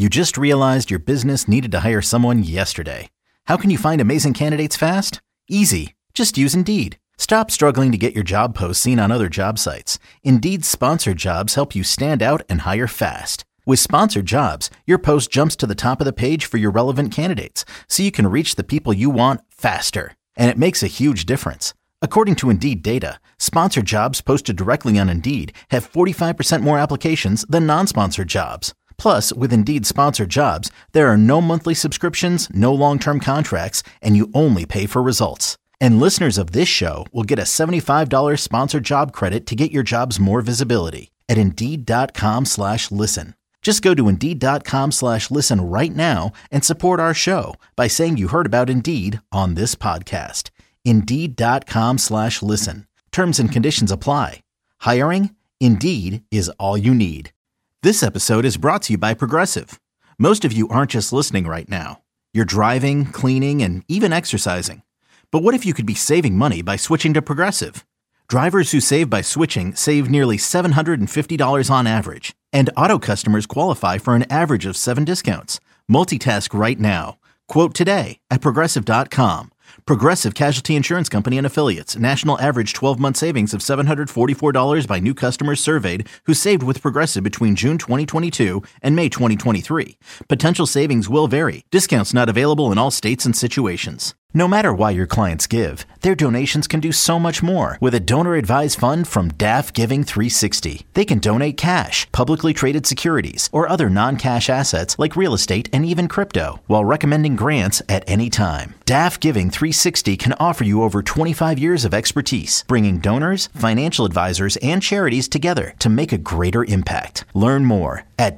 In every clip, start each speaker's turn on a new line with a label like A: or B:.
A: You just realized your business needed to hire someone yesterday. How can you find amazing candidates fast? Easy. Just use Indeed. Stop struggling to get your job posts seen on other job sites. Indeed's sponsored jobs help you stand out and hire fast. With sponsored jobs, your post jumps to the top of the page for your relevant candidates, so you can reach the people you want faster. And it makes a huge difference. According to Indeed data, sponsored jobs posted directly on Indeed have 45% more applications than non-sponsored jobs. Plus, with Indeed sponsored jobs, there are no monthly subscriptions, no long-term contracts, and you only pay for results. And listeners of this show will get a $75 sponsored job credit to get your jobs more visibility at Indeed.com/listen. Just go to Indeed.com/listen right now and support our show by saying you heard about Indeed on this podcast. Indeed.com/listen. Terms and conditions apply. Hiring? Indeed is all you need. This episode is brought to you by Progressive. Most of you aren't just listening right now. You're driving, cleaning, and even exercising. But what if you could be saving money by switching to Progressive? Drivers who save by switching save nearly $750 on average. And auto customers qualify for an average of 7 discounts. Multitask right now. Quote today at Progressive.com. Progressive Casualty Insurance Company and Affiliates. National average 12-month savings of $744 by new customers surveyed who saved with Progressive between June 2022 and May 2023. Potential savings will vary. Discounts not available in all states and situations. No matter why your clients give, their donations can do so much more with a donor-advised fund from DAF Giving 360. They can donate cash, publicly traded securities, or other non-cash assets like real estate and even crypto, while recommending grants at any time. DAF Giving 360 can offer you over 25 years of expertise, bringing donors, financial advisors, and charities together to make a greater impact. Learn more at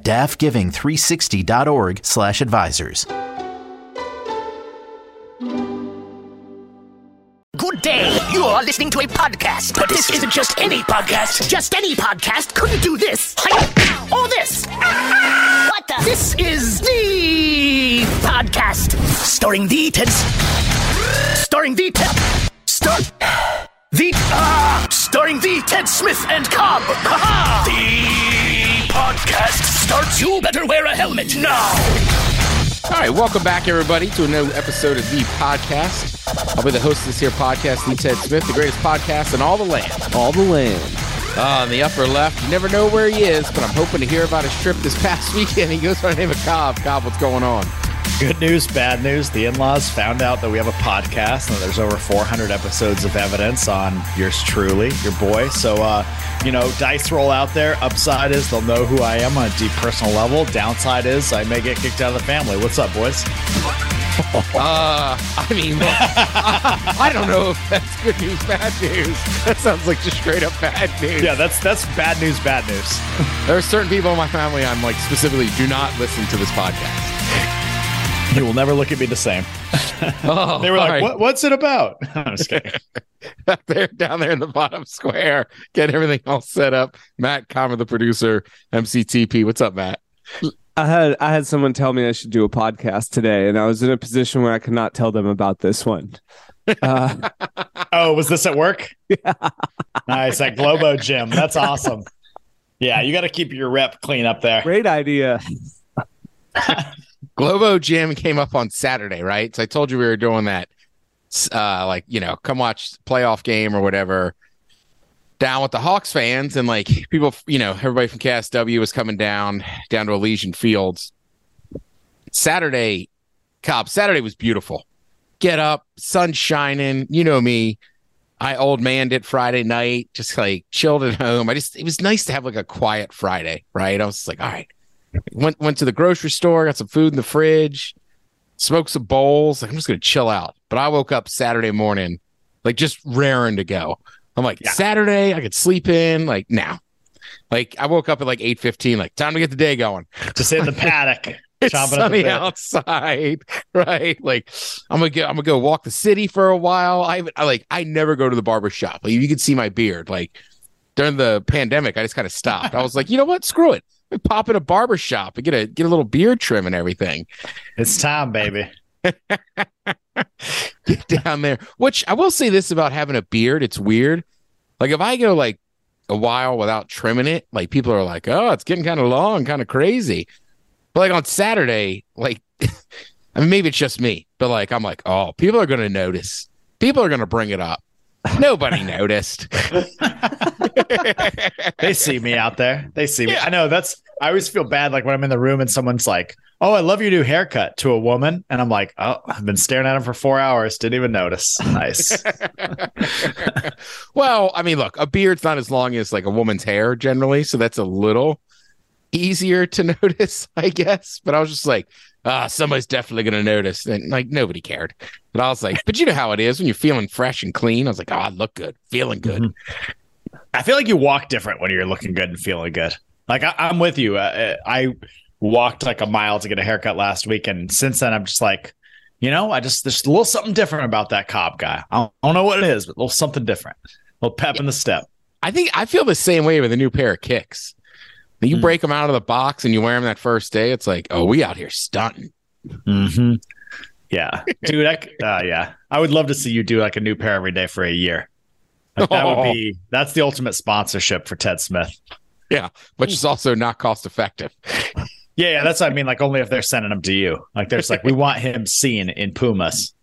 A: dafgiving360.org/advisors.
B: Good day. You are listening to a podcast. But this isn't just any podcast. Just any podcast couldn't do this. Or this. What the? This is the podcast. Starring the Ted Smith and Cobb. The podcast starts. You better wear a helmet now.
C: All right, welcome back, everybody, to a new episode of The Podcast. I'll be the host of this here podcast, The Ted Smith, the greatest podcast in all the land.
D: All the land.
C: On the upper left, you never know where he is, but I'm hoping to hear about his trip this past weekend. He goes by the name of Cobb. Cobb, what's going on?
E: Good news, bad news. The in-laws found out that we have a podcast and there's over 400 episodes of evidence on yours truly, your boy. So, dice roll out there. Upside is they'll know who I am on a deep personal level. Downside is I may get kicked out of the family. What's up, boys?
C: I don't know if that's good news, bad news. That sounds like just straight up bad news.
E: Yeah, that's bad news, bad news.
C: There are certain people in my family I'm like specifically do not listen to this podcast.
E: You will never look at me the same.
C: Oh,
E: they were like,
C: right.
E: What's it about? I'm just kidding.
C: They're down there in the bottom square, getting everything all set up. Matt Comer, the producer, MCTP. What's up, Matt?
D: I had someone tell me I should do a podcast today, and I was in a position where I could not tell them about this one.
E: Oh, was this at work? Yeah. Nice, at Globo Gym. That's awesome. Yeah, you got to keep your rep clean up there.
D: Great idea.
C: Globo Gym came up on Saturday, right? So I told you we were doing that, come watch playoff game or whatever down with the Hawks fans. And like people, everybody from KSW was coming down to Elysian Fields. Saturday was beautiful. Get up, sun shining. You know me. I old manned it Friday night, just like chilled at home. It was nice to have like a quiet Friday, right? I was just like, all right. Went to the grocery store, got some food in the fridge, smoked some bowls. Like, I'm just going to chill out. But I woke up Saturday morning, like just raring to go. I'm like, yeah. Saturday, I could sleep in. Like, now. Like, I woke up at like 8:15, like, time to get the day going.
E: Just in the paddock.
C: It's sunny outside, right? Like, I'm gonna go walk the city for a while. I never go to the barber shop. Like, you can see my beard. Like, during the pandemic, I just kind of stopped. I was like, you know what? Screw it. Pop in a barber shop and get a little beard trim and everything.
E: It's time, baby.
C: Get down there. Which I will say this about having a beard, it's weird. Like if I go like a while without trimming it, like people are like, oh, it's getting kind of long, kind of crazy. But like on Saturday, like, I mean, maybe it's just me, but like, I'm like, oh, people are going to notice. People are going to bring it up. Nobody noticed.
E: They see me out there. They see me. I know I always feel bad like when I'm in the room and someone's like, oh, I love your new haircut to a woman. And I'm like, oh, I've been staring at him for 4 hours. Didn't even notice. Nice.
C: Well, I mean, look, a beard's not as long as like a woman's hair generally. So that's a little easier to notice, I guess. But I was just like, somebody's definitely going to notice. And like, nobody cared. But I was like, but you know how it is when you're feeling fresh and clean. I was like, oh, I look good, feeling good.
E: Mm-hmm. I feel like you walk different when you're looking good and feeling good. Like I'm with you. I walked like a mile to get a haircut last week. And since then, I'm just like, there's a little something different about that Cobb guy. I don't know what it is, but a little something different. A little pep in the step. I feel the same way with a new pair of kicks. You break them out of the box and you wear them that first day. It's like, oh, we out here stunting. Mm-hmm. Yeah, dude. Yeah, I would love to see you do like a new pair every day for a year. Like, that's the ultimate sponsorship for Ted Smith.
C: Yeah, which is also not cost effective.
E: Yeah, that's what I mean. Like only if they're sending them to you. Like there's like we want him seen in Pumas.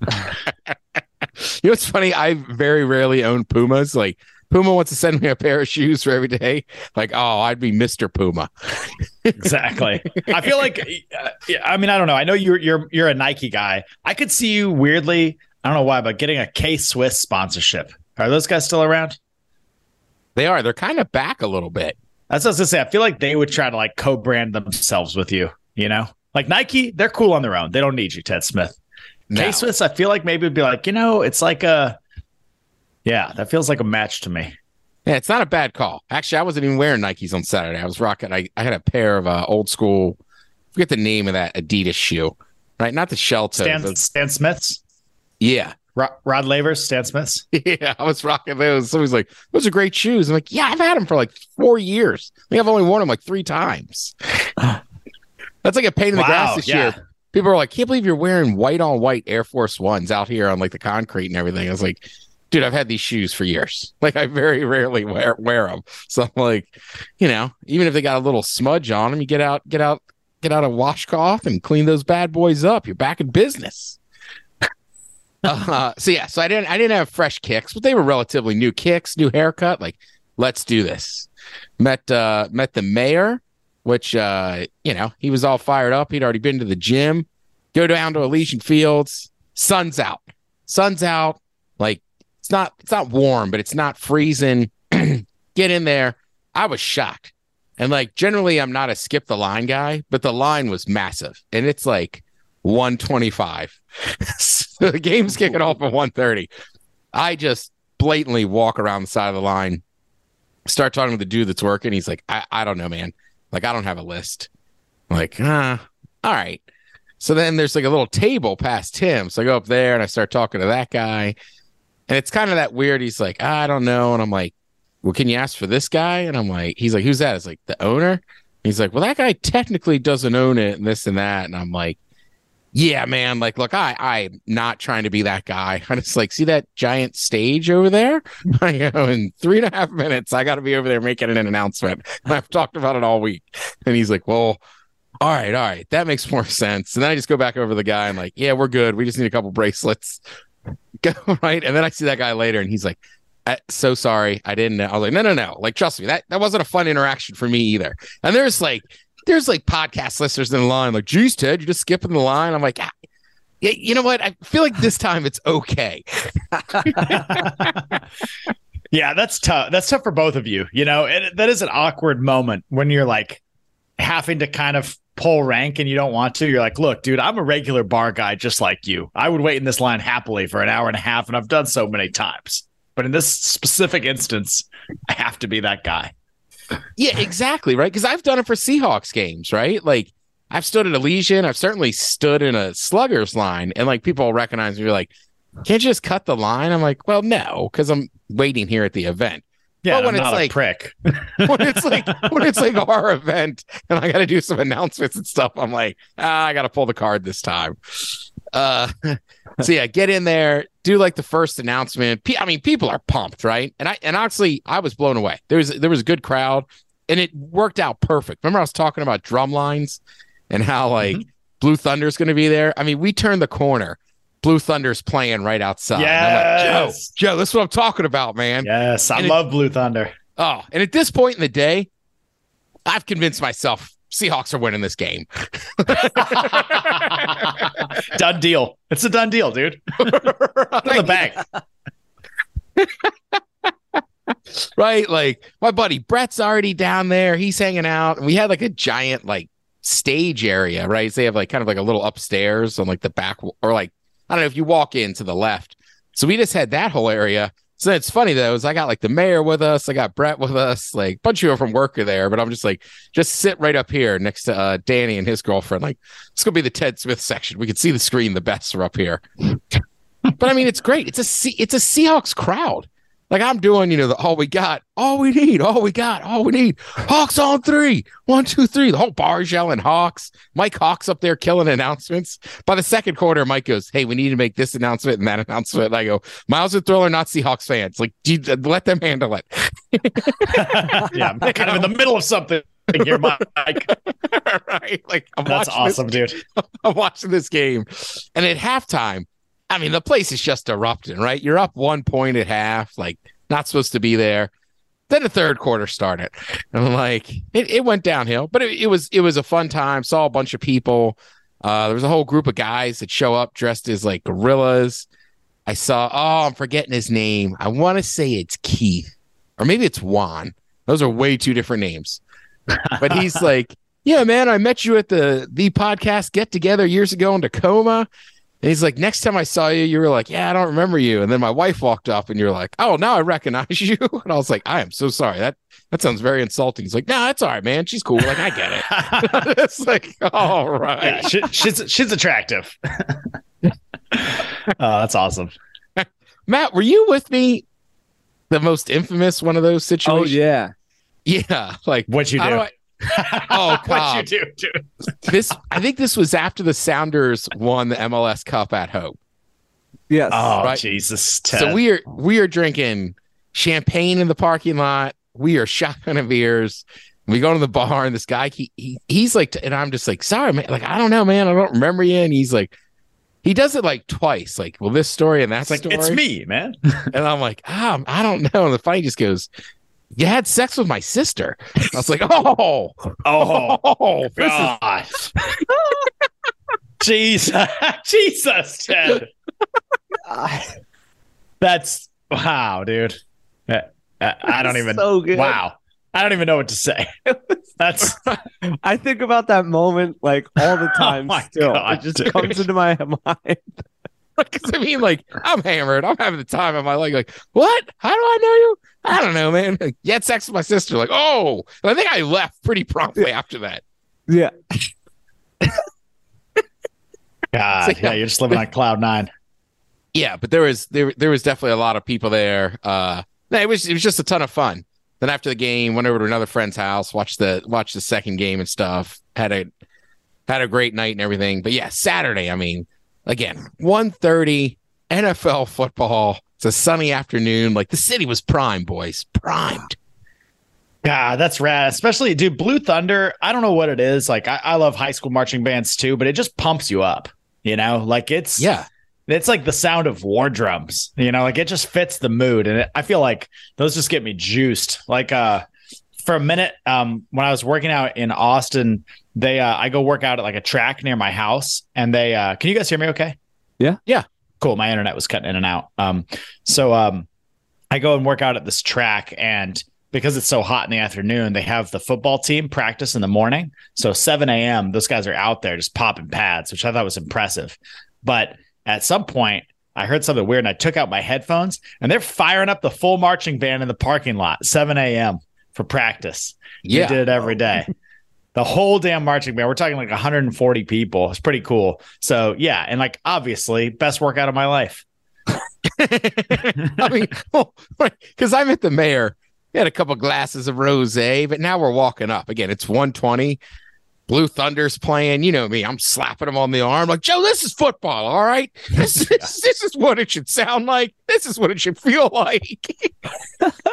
C: What's funny? I very rarely own Pumas. Like Puma wants to send me a pair of shoes for every day. Like, oh, I'd be Mr. Puma.
E: Exactly. I feel like, I mean, I don't know. I know you're a Nike guy. I could see you weirdly, I don't know why, but getting a K-Swiss sponsorship. Are those guys still around?
C: They are. They're kind of back a little bit.
E: That's what I was going to say. I feel like they would try to like co-brand themselves with you, Like Nike, they're cool on their own. They don't need you, Ted Smith. No. K-Swiss, I feel like maybe it'd be like, it's like yeah, that feels like a match to me.
C: Yeah, it's not a bad call. Actually, I wasn't even wearing Nikes on Saturday. I was rocking. I had a pair of old school. I forget the name of that Adidas shoe. Right, not the shell toes.
E: Stan Smiths.
C: Yeah,
E: Rod Lavers, Stan Smiths.
C: Yeah, I was rocking those. Somebody's like, "Those are great shoes." I'm like, "Yeah, I've had them for like 4 years. I think I've only worn them like 3 times." That's like a pain in the grass this year. People are like, "Can't believe you're wearing white on white Air Force Ones out here on like the concrete and everything." I was like, dude, I've had these shoes for years. Like I very rarely wear them. So I'm like, even if they got a little smudge on them, you get out a washcloth and clean those bad boys up. You're back in business. So I didn't have fresh kicks, but they were relatively new kicks, new haircut. Like, let's do this. Met the mayor, which he was all fired up. He'd already been to the gym. Go down to Elysian Fields. Sun's out. Like, it's not warm, but it's not freezing. Get in there. I was shocked. And like generally I'm not a skip the line guy, but the line was massive. And it's like 125. So the game's kicking off at 1:30. I just blatantly walk around the side of the line, start talking to the dude that's working. He's like, I don't know, man. Like, I don't have a list. I'm like, all right. So then there's like a little table past him. So I go up there and I start talking to that guy. And it's kind of that weird. He's like, I don't know. And I'm like, well, can you ask for this guy? And I'm like, he's like, who's that? It's like the owner. He's like, well, that guy technically doesn't own it and this and that. And I'm like, yeah, man. Like, look, I'm not trying to be that guy. I just like, see that giant stage over there? I go, in 3.5 minutes, I got to be over there making an announcement. And I've talked about it all week. And he's like, well, all right. That makes more sense. And then I just go back over to the guy and like, yeah, we're good. We just need a couple bracelets. Go right. And then I see that guy later and he's like, so sorry. I didn't know. I was like, no. Like, trust me, that wasn't a fun interaction for me either. And there's like podcast listeners in the line like, geez, Ted, you're just skipping the line. I'm like, yeah, you know what? I feel like this time it's okay.
E: Yeah, that's tough. That's tough for both of you. That is an awkward moment when you're like having to kind of pull rank and you don't want to. You're like, look, dude, I'm a regular bar guy just like you. I would wait in this line happily for an hour and a half, and I've done so many times. But in this specific instance, I have to be that guy.
C: Yeah, exactly, right? Because I've done it for Seahawks games, right? Like, I've stood at Elysian. I've certainly stood in a Sluggers line, and like people recognize me. You're like, can't you just cut the line? I'm like, well, no, because I'm waiting here at the event.
E: Yeah, but when it's like prick.
C: when it's like our event and I got to do some announcements and stuff, I'm like, I got to pull the card this time. So yeah, get in there, do like the first announcement. I mean, people are pumped, right? And honestly, I was blown away. There was a good crowd, and it worked out perfect. Remember, I was talking about drum lines. and how like Blue Thunder's going to be there. I mean, we turned the corner. Blue Thunder's playing right outside.
E: Yes.
C: And I'm like, Joe, this is what I'm talking about, man.
E: Yes, I love Blue Thunder.
C: Oh, and at this point in the day, I've convinced myself Seahawks are winning this game.
E: Done deal. It's a done deal, dude. Put it in the bank.
C: Right? Like my buddy Brett's already down there. He's hanging out. And we had like a giant like stage area, right? So they have like kind of like a little upstairs on like the back, or like, I don't know if you walk in to the left. So we just had that whole area. So it's funny though, is I got like the mayor with us, I got Brett with us, like a bunch of people from work are there, but I'm just like, just sit right up here next to Danny and his girlfriend. Like, it's gonna be the Ted Smith section. We can see the screen the best are up here. But I mean, it's great. It's a Seahawks crowd. Like I'm doing, the all we got, all we need, all we got, all we need. Hawks on 3, 1, 2, 3. The whole bar's yelling Hawks. Mike Hawks up there killing announcements. By the second quarter, Mike goes, "Hey, we need to make this announcement and that announcement." And I go, "Miles and Thriller, not Seahawks fans. Like, let them handle it."
E: Yeah, I'm kind of in the middle of something here, Mike.
C: Right? Like,
E: that's awesome, dude.
C: I'm watching this game, and at halftime, I mean, the place is just erupting, right? You're up 1 point at half, like not supposed to be there. Then the third quarter started, and I'm like, it went downhill, but it was a fun time. Saw a bunch of people. There was a whole group of guys that show up dressed as like gorillas. I saw, I'm forgetting his name. I want to say it's Keith, or maybe it's Juan. Those are way too different names. But he's like, "Yeah, man, I met you at the podcast get together years ago in Tacoma." And he's like, "Next time I saw you, you were like, 'Yeah, I don't remember you.' And then my wife walked up and you're like, 'Oh, now I recognize you.'" And I was like, "I am so sorry. That sounds very insulting." He's like, "No, that's all right, man. She's cool. Like, I get it." It's like, all right.
E: Yeah, she's attractive. That's awesome.
C: Matt, were you with me? The most infamous one of those situations?
D: Oh, yeah.
C: Yeah. Like,
E: What'd you do?
C: Oh, God.
E: What'd you do, dude?
C: I think this was after the Sounders won the MLS Cup at Hope.
D: Yes.
E: Oh,
C: right?
E: Jesus, Ted.
C: So we are drinking champagne in the parking lot. We are shotgunning beers. We go to the bar, and this guy, he's like, and I'm just like, "Sorry, man. Like, I don't know, man. I don't remember you." And he's like, he does it like twice. Like, well, this story and that
E: It's like,
C: story.
E: it's me, man.
C: And I'm like, I don't know. And the fight just goes, "You had sex with my sister." I was like,
E: Oh,
C: this is
E: God. Jesus, Ted. That's wow, dude. I don't even.
D: So good.
E: Wow. I don't even know what to say. That's
D: I think about that moment like all the time.
E: my
D: Still,
E: God,
D: it just
E: dude.
D: comes into my mind.
C: because I mean, like, I'm hammered. I'm having the time of my life. Like, what? How do I know you? I don't know, man. Like, you had sex with my sister. Like, oh, and I think I left pretty promptly after that.
D: Yeah.
E: God.
C: So,
E: Yeah, you're just living on cloud 9.
C: Yeah, but there was definitely a lot of people there. It was just a ton of fun. Then after the game, went over to another friend's house, watched the second game and stuff. Had a great night and everything. But yeah, Saturday, I mean, again, 1:30 NFL football. It's a sunny afternoon. Like, the city was primed, boys. Primed.
E: God, that's rad. Especially, dude, Blue Thunder. I don't know what it is. Like, I love high school marching bands too, but it just pumps you up. Like it's like the sound of war drums. Like it just fits the mood, and I feel like those just get me juiced. Like for a minute, when I was working out in Austin, I go work out at like a track near my house, and they can you guys hear me? Okay.
C: Yeah.
E: Cool. My internet was cutting in and out. So I go and work out at this track, and because it's so hot in the afternoon, they have the football team practice in the morning. So 7 a.m., those guys are out there just popping pads, which I thought was impressive. But at some point, I heard something weird, and I took out my headphones, and they're firing up the full marching band in the parking lot, 7 a.m. for practice.
C: Yeah.
E: They did it every day. The whole damn marching band. We're talking like 140 people. It's pretty cool. So, yeah. And like, obviously, best workout of my life.
C: I mean, because I met the mayor. We had a couple glasses of rosé, but now we're walking up. Again, it's 1:20. Blue Thunder's playing. You know me. I'm slapping him on the arm. Like, "Joe, this is football, all right? This is what it should sound like. This is what it should feel like."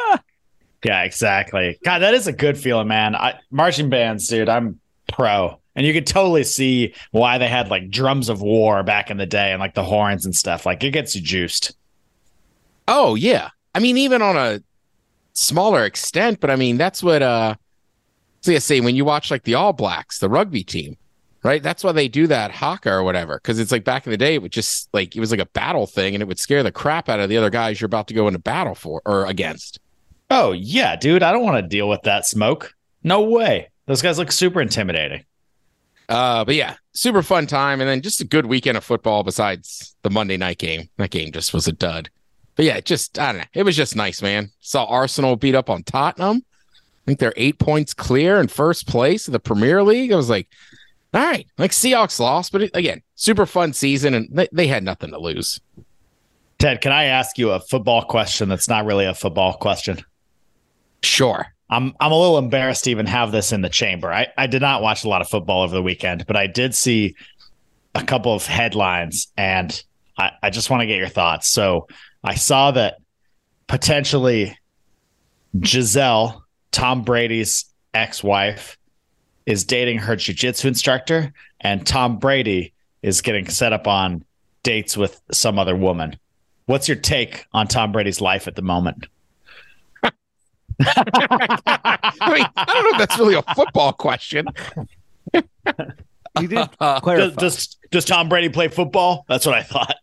E: Yeah, exactly. God, that is a good feeling, man. Marching bands, dude, I'm pro. And you could totally see why they had like drums of war back in the day and like the horns and stuff. Like it gets you juiced.
C: Oh, yeah. I mean, even on a smaller extent, but I mean, that's what, so I say when you watch like the All Blacks, the rugby team, right? That's why they do that haka or whatever. Cause it's like back in the day, it would just like, it was like a battle thing and it would scare the crap out of the other guys you're about to go into battle for or against.
E: Oh, yeah, dude. I don't want to deal with that smoke. No way. Those guys look super intimidating.
C: But yeah, super fun time. And then just a good weekend of football besides the Monday night game. That game just was a dud. But yeah, I don't know. It was just nice, man. Saw Arsenal beat up on Tottenham. I think they're 8 points clear in first place of the Premier League. I was like, all right, like Seahawks lost, but again, super fun season and they had nothing to lose.
E: Ted, can I ask you a football question that's not really a football question?
C: Sure.
E: I'm a little embarrassed to even have this in the chamber. I did not watch a lot of football over the weekend, but I did see a couple of headlines, and I just want to get your thoughts. So I saw that potentially Giselle, Tom Brady's ex-wife, is dating her jiu-jitsu instructor, and Tom Brady is getting set up on dates with some other woman. What's your take on Tom Brady's life at the moment?
C: I mean, I don't know if that's really a football question.
D: You did clarify.
E: Does Tom Brady play football? That's what I thought.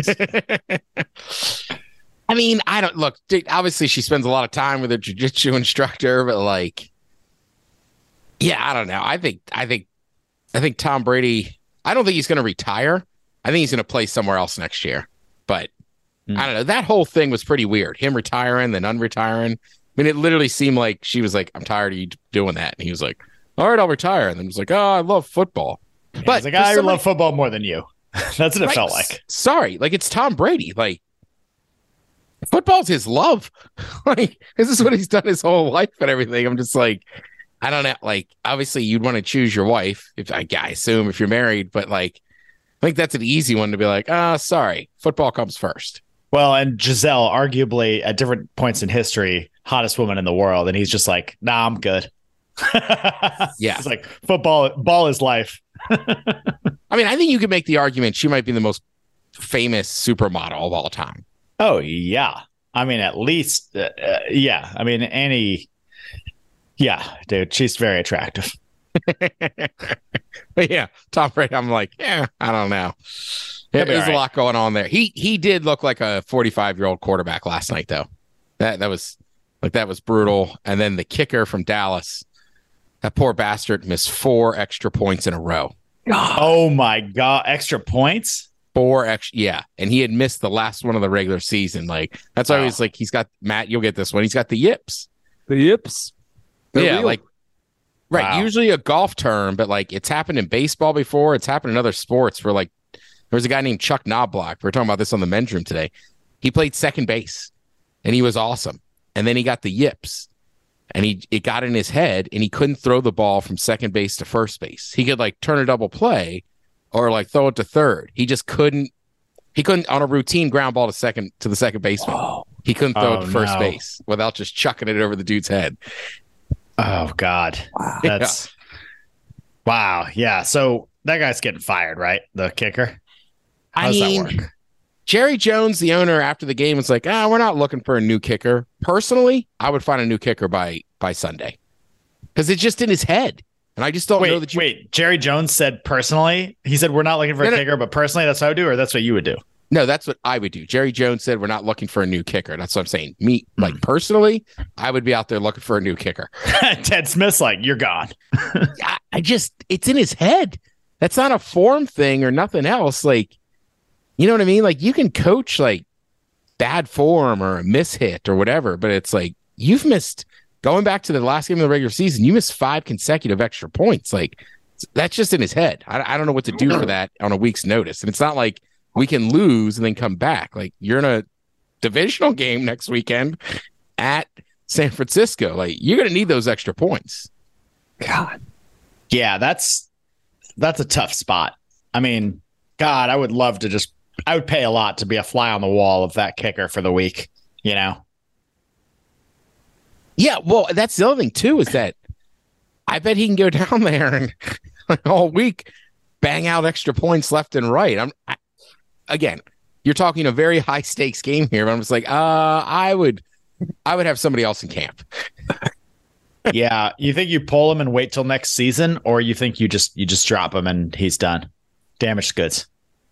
C: I mean, I don't look. Dude, obviously, she spends a lot of time with her jiu-jitsu instructor, but like, yeah, I don't know. I think Tom Brady. I don't think he's going to retire. I think he's going to play somewhere else next year. But I don't know. That whole thing was pretty weird. Him retiring, then unretiring. I mean, it literally seemed like she was like, I'm tired of you doing that. And he was like, all right, I'll retire. And then he was like, oh, I love football.
E: Yeah,
C: but
E: like, I love football more than you. That's what it felt like.
C: Sorry. Like, it's Tom Brady. Like, football's his love. Like, this is what he's done his whole life and everything. I'm just like, I don't know. Like, obviously, you'd want to choose your wife, if I assume, if you're married. But, like, I think that's an easy one to be like, sorry, football comes first.
E: Well, and Giselle, arguably at different points in history, hottest woman in the world. And he's just like, nah, I'm good.
C: Yeah.
E: It's like ball is life.
C: I mean, I think you could make the argument she might be the most famous supermodel of all time.
E: Oh, yeah. I mean, at least, yeah. I mean, yeah, dude, she's very attractive.
C: But yeah, Tom Brady, I'm like, I don't know. There's a lot going on there. He did look like a 45-year-old quarterback last night, though. That was brutal. And then the kicker from Dallas, that poor bastard missed 4 extra points in a row.
E: Oh my God, extra points?
C: 4 extra, yeah. And he had missed the last one of the regular season. Like that's why he's like, he's got Matt. You'll get this one. He's got the yips.
D: The yips.
C: Yeah,
D: real.
C: like right.
E: Wow.
C: Usually a golf term, but like it's happened in baseball before. It's happened in other sports where like there was a guy named Chuck Knobloch. We were talking about this on the men's room today. He played second base and he was awesome. And then he got the yips and it got in his head and he couldn't throw the ball from second base to first base. He could like turn a double play or like throw it to third. He just couldn't. He couldn't on a routine ground ball to the second baseman.
E: Whoa.
C: He couldn't throw it to first
E: no.
C: base without just chucking it over the dude's head.
E: Oh God.
D: Wow.
E: That's wow. Yeah. So that guy's getting fired, right? The kicker. How does that work?
C: Jerry Jones, the owner, after the game was like, we're not looking for a new kicker. Personally, I would find a new kicker by Sunday because it's just in his head. And I just don't know that
E: Wait, Jerry Jones said personally, he said, we're not looking for a kicker, but personally, that's what I would do, or that's what you would do?
C: No, that's what I would do. Jerry Jones said, we're not looking for a new kicker. That's what I'm saying. Me, like personally, I would be out there looking for a new kicker.
E: Ted Smith's like, you're gone.
C: It's in his head. That's not a form thing or nothing else. Like, you know what I mean? Like you can coach like bad form or a mishit or whatever, but it's like you've missed going back to the last game of the regular season. You missed 5 consecutive extra points. Like that's just in his head. I don't know what to do for that on a week's notice. And it's not like we can lose and then come back. Like you're in a divisional game next weekend at San Francisco. Like you're going to need those extra points.
D: God.
E: Yeah, that's a tough spot. I mean, God, I would love to I would pay a lot to be a fly on the wall of that kicker for the week, you know?
C: Yeah, well, that's the other thing, too, is that I bet he can go down there and all week, bang out extra points left and right. Again, you're talking a very high stakes game here, but I'm just like, I would have somebody else in camp.
E: Yeah, you think you pull him and wait till next season, or you think you just drop him and he's done? Damaged goods.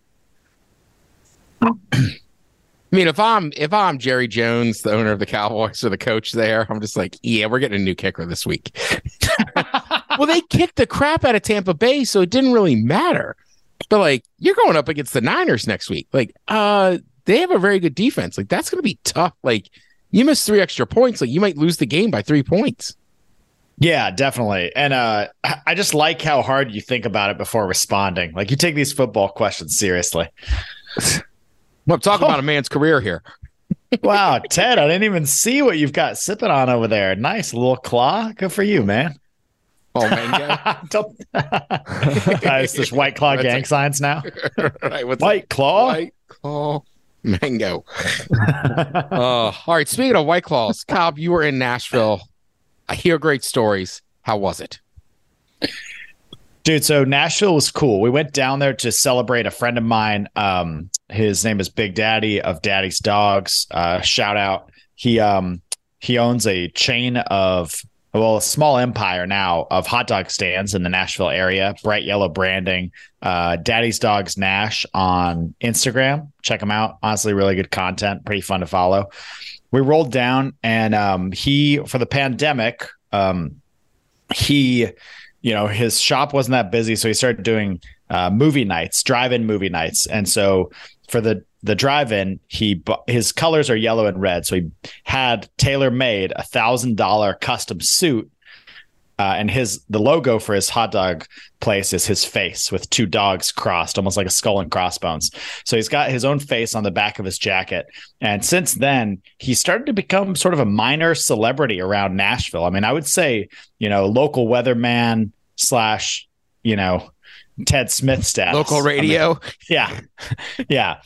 C: I mean, if I'm Jerry Jones, the owner of the Cowboys, or the coach there, I'm just like, yeah, we're getting a new kicker this week. Well, they kicked the crap out of Tampa Bay, so it didn't really matter. But like, you're going up against the Niners next week. Like, they have a very good defense. Like, that's going to be tough. Like, you miss 3 extra points, like you might lose the game by 3 points.
E: Yeah, definitely. And I just like how hard you think about it before responding. Like, you take these football questions seriously.
C: Well, talk about a man's career here.
E: Wow, Ted, I didn't even see what you've got sipping on over there. Nice little claw. Good for you, man.
C: Oh, mango.
E: It's this White Claw gang signs now.
C: Right,
E: White Claw?
C: White Claw mango. All right, speaking of White Claws, Cobb, you were in Nashville. I hear great stories. How was it?
E: Dude, so Nashville was cool. We went down there to celebrate a friend of mine. His name is Big Daddy of Daddy's Dogs. Shout out. He owns a chain of, well, a small empire now of hot dog stands in the Nashville area. Bright yellow branding. Daddy's Dogs Nash on Instagram. Check him out. Honestly, really good content. Pretty fun to follow. We rolled down, and he, for the pandemic, his shop wasn't that busy, so he started doing movie nights, drive-in movie nights. And so for the drive-in, his colors are yellow and red, so he had tailor-made $1,000 custom suit, and the logo for his hot dog place is his face with 2 dogs crossed, almost like a skull and crossbones. So he's got his own face on the back of his jacket. And since then, he started to become sort of a minor celebrity around Nashville. I mean, I would say, local weatherman / Ted Smith status.
C: Local radio.
E: I mean, yeah.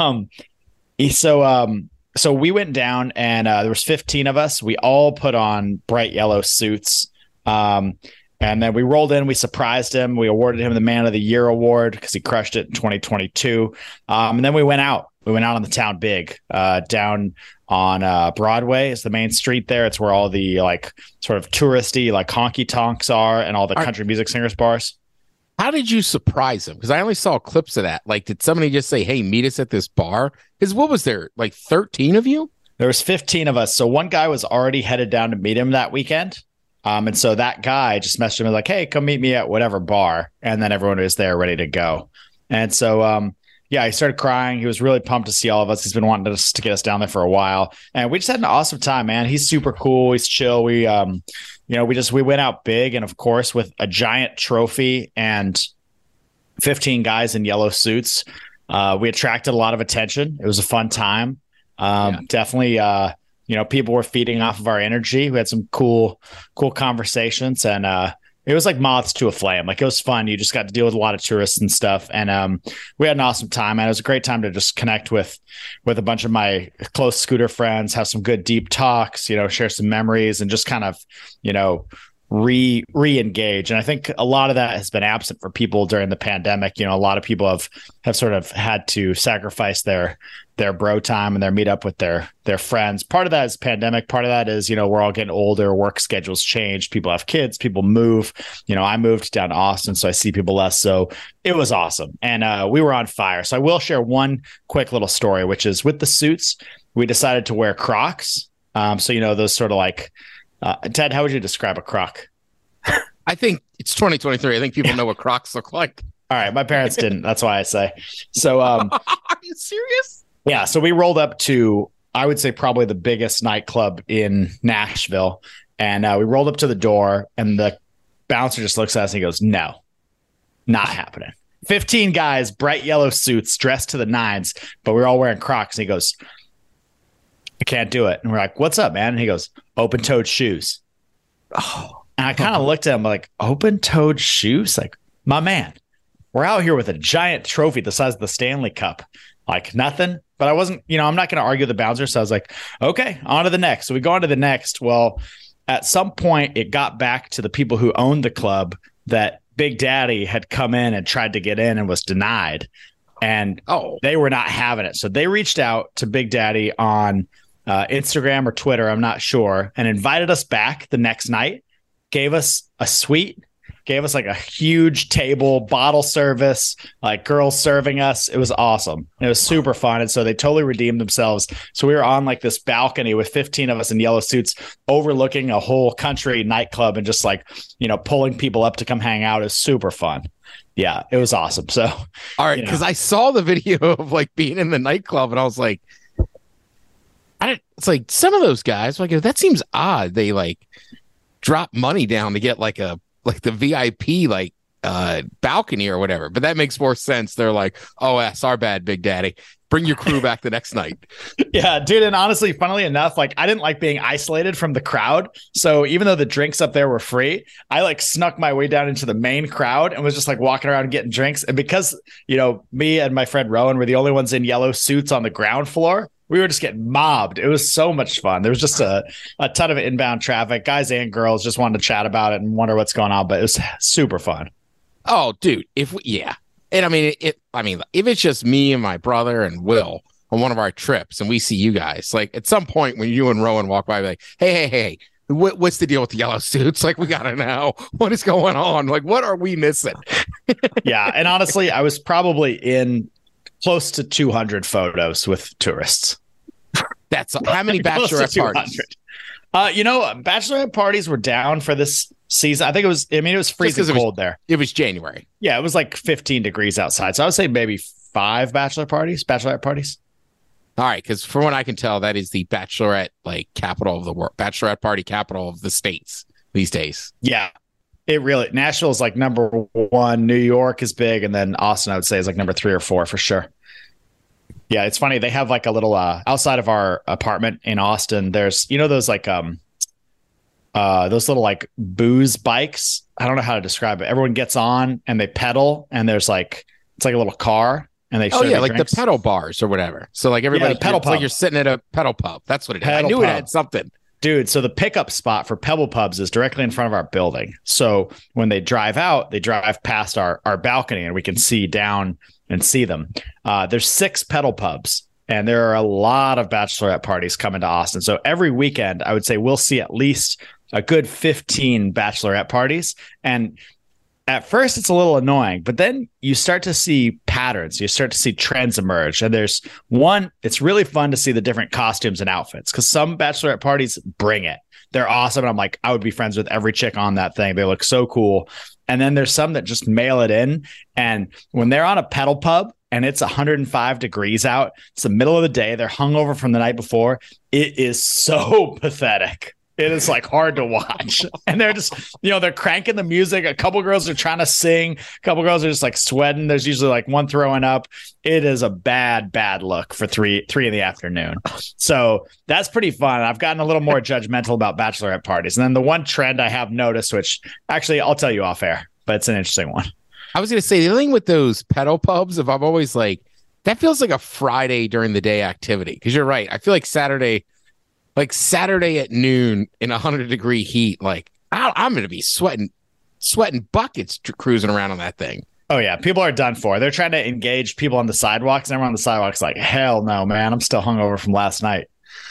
E: So we went down, and there was 15 of us. We all put on bright yellow suits. And then we rolled in, we surprised him. We awarded him the Man of the Year award because he crushed it in 2022. And then we went out on the town big, down on Broadway is the main street there. It's where all the like sort of touristy, like honky tonks are, and all the country music singers bars.
C: How did you surprise him? Because I only saw clips of that. Like, did somebody just say, hey, meet us at this bar? Because what was there, like 13 of you?
E: There was 15 of us. So one guy was already headed down to meet him that weekend. And so that guy just messaged him like, hey, come meet me at whatever bar. And then everyone was there ready to go. And so, he started crying. He was really pumped to see all of us. He's been wanting to get us down there for a while. And we just had an awesome time, man. He's super cool. He's chill. We went out big. And of course, with a giant trophy and 15 guys in yellow suits, we attracted a lot of attention. It was a fun time. Definitely, people were feeding off of our energy. We had some cool conversations, and it was like moths to a flame. Like, it was fun. You just got to deal with a lot of tourists and stuff. And we had an awesome time, and it was a great time to just connect with a bunch of my close scooter friends, have some good deep talks, share some memories, and just kind of, re-engage. And I think a lot of that has been absent for people during the pandemic. A lot of people have sort of had to sacrifice their bro time and their meet up with their friends. Part of that is pandemic. Part of that is, we're all getting older, work schedules change, people have kids, people move. I moved down to Austin, so I see people less. So it was awesome. And we were on fire. So I will share one quick little story, which is with the suits, we decided to wear Crocs. So, those sort of like, Ted, how would you describe a Croc?
C: I think it's 2023. I think people know what Crocs look like.
E: All right. My parents didn't. That's why I say. So, are
C: you serious?
E: Yeah. So we rolled up to, I would say, probably the biggest nightclub in Nashville. And we rolled up to the door, and the bouncer just looks at us and he goes, no, not happening. 15 guys, bright yellow suits, dressed to the nines, but we're all wearing Crocs. And he goes, I can't do it. And we're like, what's up, man? And he goes, open-toed shoes. Oh, and I kind of looked at him like, open-toed shoes? Like, my man, we're out here with a giant trophy the size of the Stanley Cup. Like, nothing. But I wasn't, I'm not going to argue the bouncer. So I was like, okay, on to the next. So we go on to the next. Well, at some point, it got back to the people who owned the club that Big Daddy had come in and tried to get in and was denied. And they were not having it. So they reached out to Big Daddy on Instagram or Twitter, I'm not sure, and invited us back the next night, gave us a suite, gave us like a huge table, bottle service, like girls serving us. It was awesome. It was super fun. And so they totally redeemed themselves. So we were on like this balcony with 15 of us in yellow suits overlooking a whole country nightclub and just like, pulling people up to come hang out. It was super fun. Yeah, it was awesome. So,
C: all right, because I saw the video of like being in the nightclub and I was like, it's like some of those guys, like, that seems odd. They like drop money down to get like the VIP balcony or whatever. But that makes more sense. They're like, oh, that's our bad, Big Daddy. Bring your crew back the next night.
E: Yeah, dude. And honestly, funnily enough, like I didn't like being isolated from the crowd. So even though the drinks up there were free, I like snuck my way down into the main crowd and was just like walking around and getting drinks. And because, me and my friend Rowan were the only ones in yellow suits on the ground floor, we were just getting mobbed. It was so much fun. There was just a ton of inbound traffic. Guys and girls just wanted to chat about it and wonder what's going on. But it was super fun.
C: Oh, dude. And I mean, if it's just me and my brother and Will on one of our trips and we see you guys, like at some point when you and Rowan walk by, like, hey, what's the deal with the yellow suits? Like, we got to know what is going on. Like, what are we missing?
E: Yeah. And honestly, I was probably in close to 200 photos with tourists.
C: That's how many bachelorette parties?
E: Bachelorette parties were down for this season. I think it was freezing cold there.
C: It was January.
E: Yeah, it was like 15 degrees outside. So I would say maybe 5 bachelorette parties.
C: All right, because from what I can tell, that is the bachelorette capital of the world, bachelorette party capital of the states these days.
E: Yeah, Nashville is like number 1. New York is big, and then Austin, I would say, is like number 3 or 4 for sure. Yeah, it's funny. They have like a little outside of our apartment in Austin. There's those like those little like booze bikes. I don't know how to describe it. Everyone gets on and they pedal, and there's like it's like a little car, and they
C: like drinks. The pedal bars or whatever. So like everybody pedal pub. Like you're sitting at a pedal pub. That's what it is. I knew it had something.
E: Dude, so the pickup spot for Pebble Pubs is directly in front of our building. So when they drive out, they drive past our balcony and we can see down and see them. There's 6 pedal pubs, and there are a lot of bachelorette parties coming to Austin. So every weekend, I would say we'll see at least a good 15 bachelorette parties. And at first it's a little annoying, but then you start to see patterns. You start to see trends emerge. And there's one, it's really fun to see the different costumes and outfits because some bachelorette parties bring it. They're awesome. And I'm like, I would be friends with every chick on that thing. They look so cool. And then there's some that just mail it in. And when they're on a pedal pub and it's 105 degrees out, it's the middle of the day, they're hungover from the night before. It is so pathetic. It is like hard to watch. And they're just, they're cranking the music. A couple girls are trying to sing. A couple girls are just like sweating. There's usually like one throwing up. It is a bad look for three in the afternoon. So that's pretty fun. I've gotten a little more judgmental about bachelorette parties. And then the one trend I have noticed, which actually I'll tell you off air, but it's an interesting one. I
C: was going to say the thing with those pedal pubs, if I'm always like, that feels like a Friday during the day activity. Cause you're right. I feel like Saturday at noon in 100-degree heat, like I'm going to be sweating buckets cruising around on that thing.
E: Oh yeah. People are done for. They're trying to engage people on the sidewalks, and everyone on the sidewalks like, hell no, man. I'm still hungover from last night.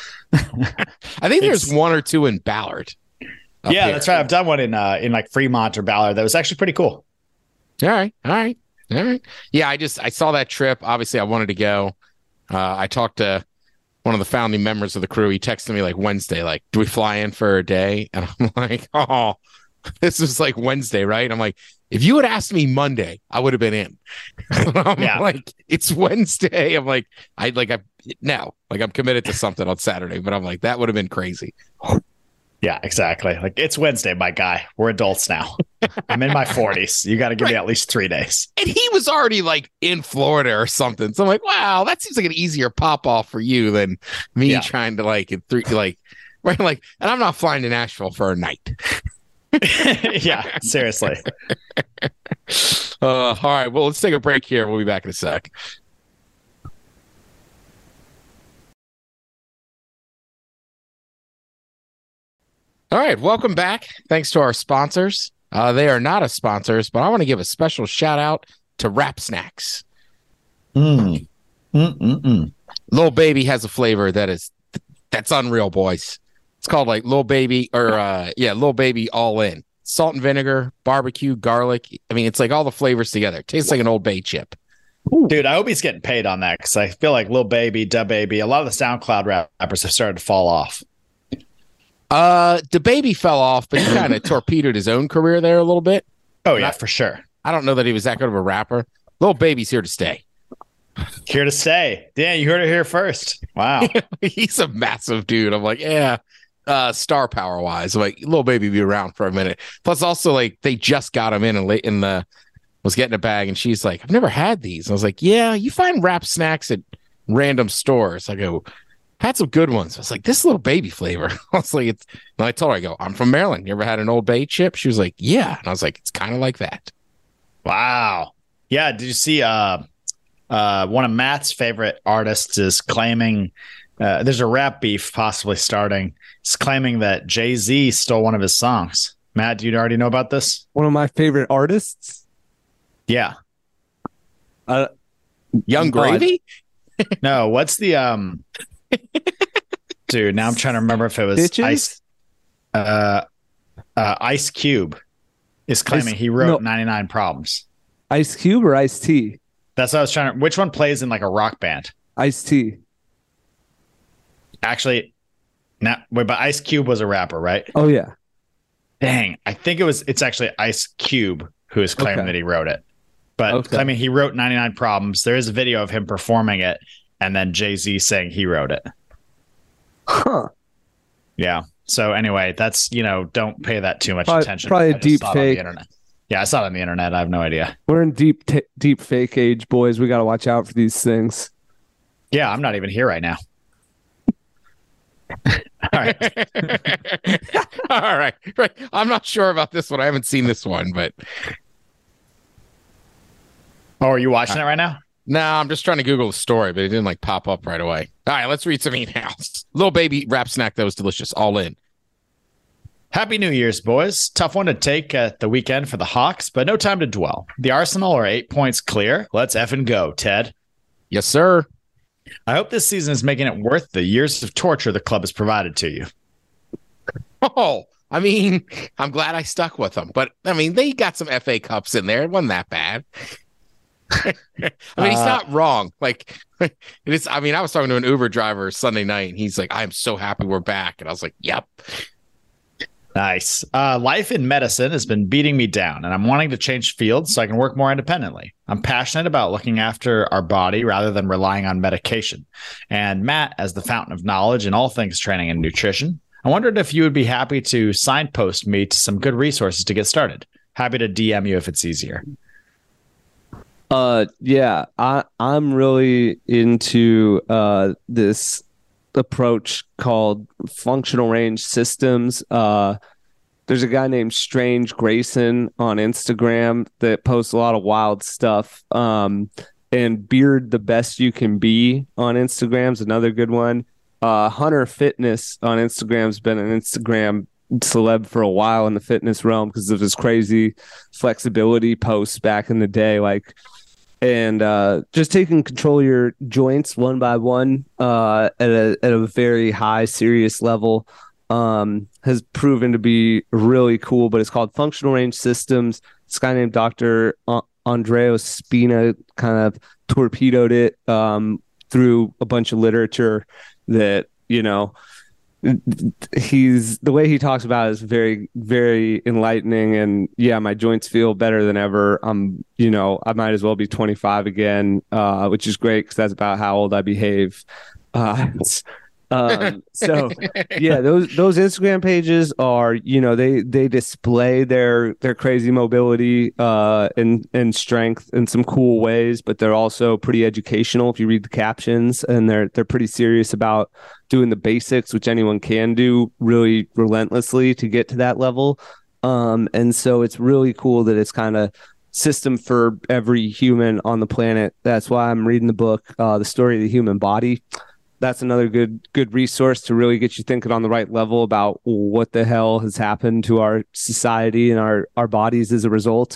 C: I think there's 1 or 2 in Ballard.
E: Yeah, here. That's right. I've done one in like Fremont or Ballard. That was actually pretty cool.
C: All right. Yeah. I saw that trip. Obviously I wanted to go. I talked to one of the founding members of the crew. He texted me like Wednesday, like, do we fly in for a day? And I'm like, oh, this is like Wednesday, right? I'm like, if you had asked me Monday, I would have been in. I'm like, it's Wednesday. I'm like, I'm committed to something on Saturday, but I'm like, that would have been crazy.
E: Yeah, exactly. Like, it's Wednesday, my guy. We're adults now. I'm in my 40s. You got to give me at least 3 days.
C: And he was already like in Florida or something. So I'm like, wow, that seems like an easier pop off for you than me trying to and I'm not flying to Nashville for a night.
E: Yeah, seriously.
C: All right. Well, let's take a break here. We'll be back in a sec. All right, welcome back. Thanks to our sponsors. They are not a sponsor, but I want to give a special shout out to Wrap Snacks.
E: Mm.
C: Lil Baby has a flavor that's unreal, boys. It's called like Lil Baby Lil Baby All In. Salt and vinegar, barbecue, garlic. I mean, it's like all the flavors together. It tastes like an Old Bay chip.
E: Dude, I hope he's getting paid on that because I feel like Lil Baby, Da Baby, a lot of the SoundCloud rappers have started to fall off.
C: The Baby fell off, but he kind of torpedoed his own career there a little bit.
E: Oh, yeah, for sure.
C: I don't know that he was that good of a rapper. Lil Baby's here to stay.
E: Here to stay. Dan, you heard it here first. Wow.
C: He's a massive dude. I'm like, yeah. Star power wise, like Lil Baby be around for a minute. Plus, also like they just got him in and late in the was getting a bag, and she's like, "I've never had these." And I was like, "Yeah, you find Wrap Snacks at random stores." I go, "Had some good ones." I was like, "This Lil Baby flavor." I was like, "It's." And I told her, "I go, I'm from Maryland. You ever had an Old Bay chip?" She was like, "Yeah," and I was like, "It's kind of like that."
E: Wow. Yeah. Did you see? One of Matt's favorite artists is claiming. There's a rap beef possibly starting. He's claiming that Jay-Z stole one of his songs. Matt, do you already know about this?
D: One of my favorite artists?
E: Yeah.
C: Young Gravy?
E: No, what's the dude, now I'm trying to remember if it was
D: Bitches?
E: Ice Cube is claiming he wrote 99 Problems.
D: Ice Cube or Ice T?
E: That's what I was trying to. Which one plays in like a rock band?
D: Ice T.
E: Actually, but Ice Cube was a rapper, right?
D: Oh yeah.
E: Dang, I think it's actually Ice Cube who is claiming that he wrote it, but claiming he wrote 99 Problems. There is a video of him performing it, and then Jay-Z saying he wrote it.
D: Huh.
E: Yeah. So anyway, that's don't pay that too much attention.
D: Probably a deep fake.
E: Yeah, I saw it on the internet. I have no idea.
D: We're in deep fake age, boys. We got to watch out for these things.
E: Yeah, I'm not even here right now. All right.
C: All right. Right. I'm not sure about this one. I haven't seen this one, but.
E: Oh, are you watching it right now?
C: No, I'm just trying to Google the story, but it didn't like pop up right away. All right, let's read some emails. Lil Baby Wrap Snack that was delicious. All in.
E: Happy New Year's, boys. Tough one to take at the weekend for the Hawks, but no time to dwell. The Arsenal are 8 points clear. Let's effing go, Ted.
C: Yes, sir.
E: I hope this season is making it worth the years of torture the club has provided to you.
C: Oh, I mean, I'm glad I stuck with them, but I mean, they got some FA Cups in there. It wasn't that bad. I mean, he's not wrong. Like, it is. I mean, I was talking to an Uber driver Sunday night, and he's like, "I'm so happy we're back," and I was like, "Yep."
E: Nice. Life in medicine has been beating me down, and I'm wanting to change fields so I can work more independently. I'm passionate about looking after our body rather than relying on medication. And Matt, as the fountain of knowledge in all things training and nutrition, I wondered if you would be happy to signpost me to some good resources to get started. Happy to DM you if it's easier.
D: Yeah, I'm really into this approach called functional range systems. There's a guy named Strange Grayson on Instagram that posts a lot of wild stuff. And Beard the Best You Can Be on Instagram is another good one. Hunter Fitness on Instagram's been an Instagram celeb for a while in the fitness realm because of his crazy flexibility posts back in the day, and just taking control of your joints one by one at a very high, serious level has proven to be really cool. But it's called Functional Range Systems. This guy named Dr. Andreo Spina kind of torpedoed it through a bunch of literature that, the way he talks about it is very, very enlightening. And yeah, my joints feel better than ever. I might as well be 25 again, which is great because that's about how old I behave. So yeah, those Instagram pages are, they display their crazy mobility and strength in some cool ways, but they're also pretty educational if you read the captions, and they're pretty serious about doing the basics, which anyone can do really relentlessly to get to that level. And so it's really cool that it's kind of system for every human on the planet. That's why I'm reading the book, The Story of the Human Body. that's another good resource to really get you thinking on the right level about what the hell has happened to our society and our bodies as a result.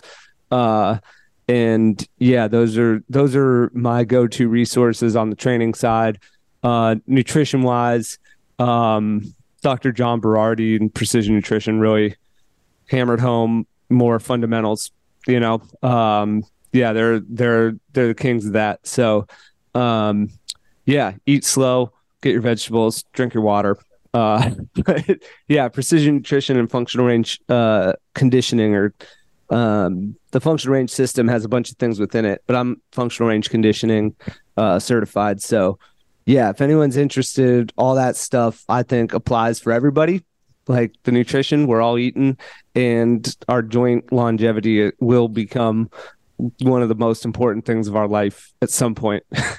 D: And yeah, those are my go-to resources on the training side. Nutrition wise, Dr. John Berardi and Precision Nutrition really hammered home more fundamentals, you know. Yeah, they're the kings of that. So yeah, eat slow, get your vegetables, drink your water. But yeah, precision nutrition and functional range conditioning, or the functional range system has a bunch of things within it, but I'm functional range conditioning certified. So yeah, if anyone's interested, all that stuff I think applies for everybody. Like the nutrition, we're all eating, and our joint longevity will become one of the most important things of our life at some point.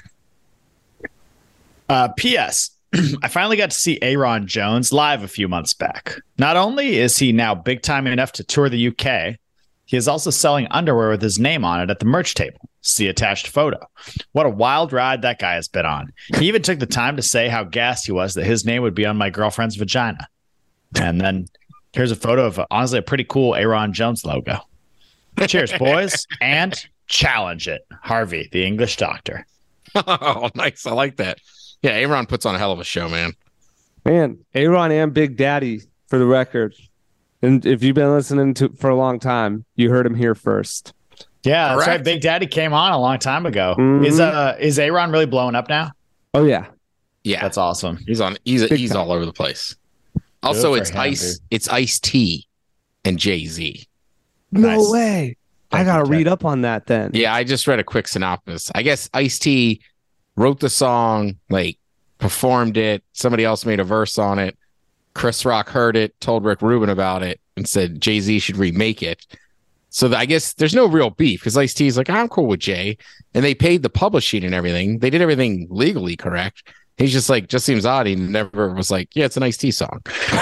E: P.S. I finally got to see Aaron Jones live a few months back. Not only is he now big time enough to tour the UK, he is also selling underwear with his name on it at the merch table. See attached photo. What a wild ride that guy has been on. He even took the time to say how gassed he was that his name would be on my girlfriend's vagina. And then here's a photo of honestly a pretty cool Aaron Jones logo. Cheers, boys, and challenge it. Harvey, the English doctor.
C: Oh, nice. I like that. Yeah, Aaron puts on a hell of a show, man.
D: Man, Aaron and Big Daddy, for the record. And if you've been listening to for a long time, you heard him here first.
E: Yeah, that's
C: Correct.
E: right. Big Daddy came on a long time ago.
D: Mm-hmm.
E: Is Aaron really blowing up now?
D: Oh yeah.
C: Yeah,
E: That's awesome.
C: he's all over the place. Also,
E: for
C: it's
E: him,
C: Ice. It's Ice-T and Jay-Z.
D: No
E: Nice.
D: way. I
E: Thank
D: gotta
E: you,
D: read
E: Ted.
D: up on that then.
C: Yeah, I just read a quick synopsis. I guess Ice-T wrote the song, like performed it. Somebody else made a verse on it. Chris Rock heard it, told Rick Rubin about it, and said Jay-Z should remake it. So I guess there's no real beef because Ice-T is like, I'm cool with Jay. And they paid the publishing and everything. They did everything legally correct. He's just like, just seems odd. He never was like, yeah, it's an Ice-T song.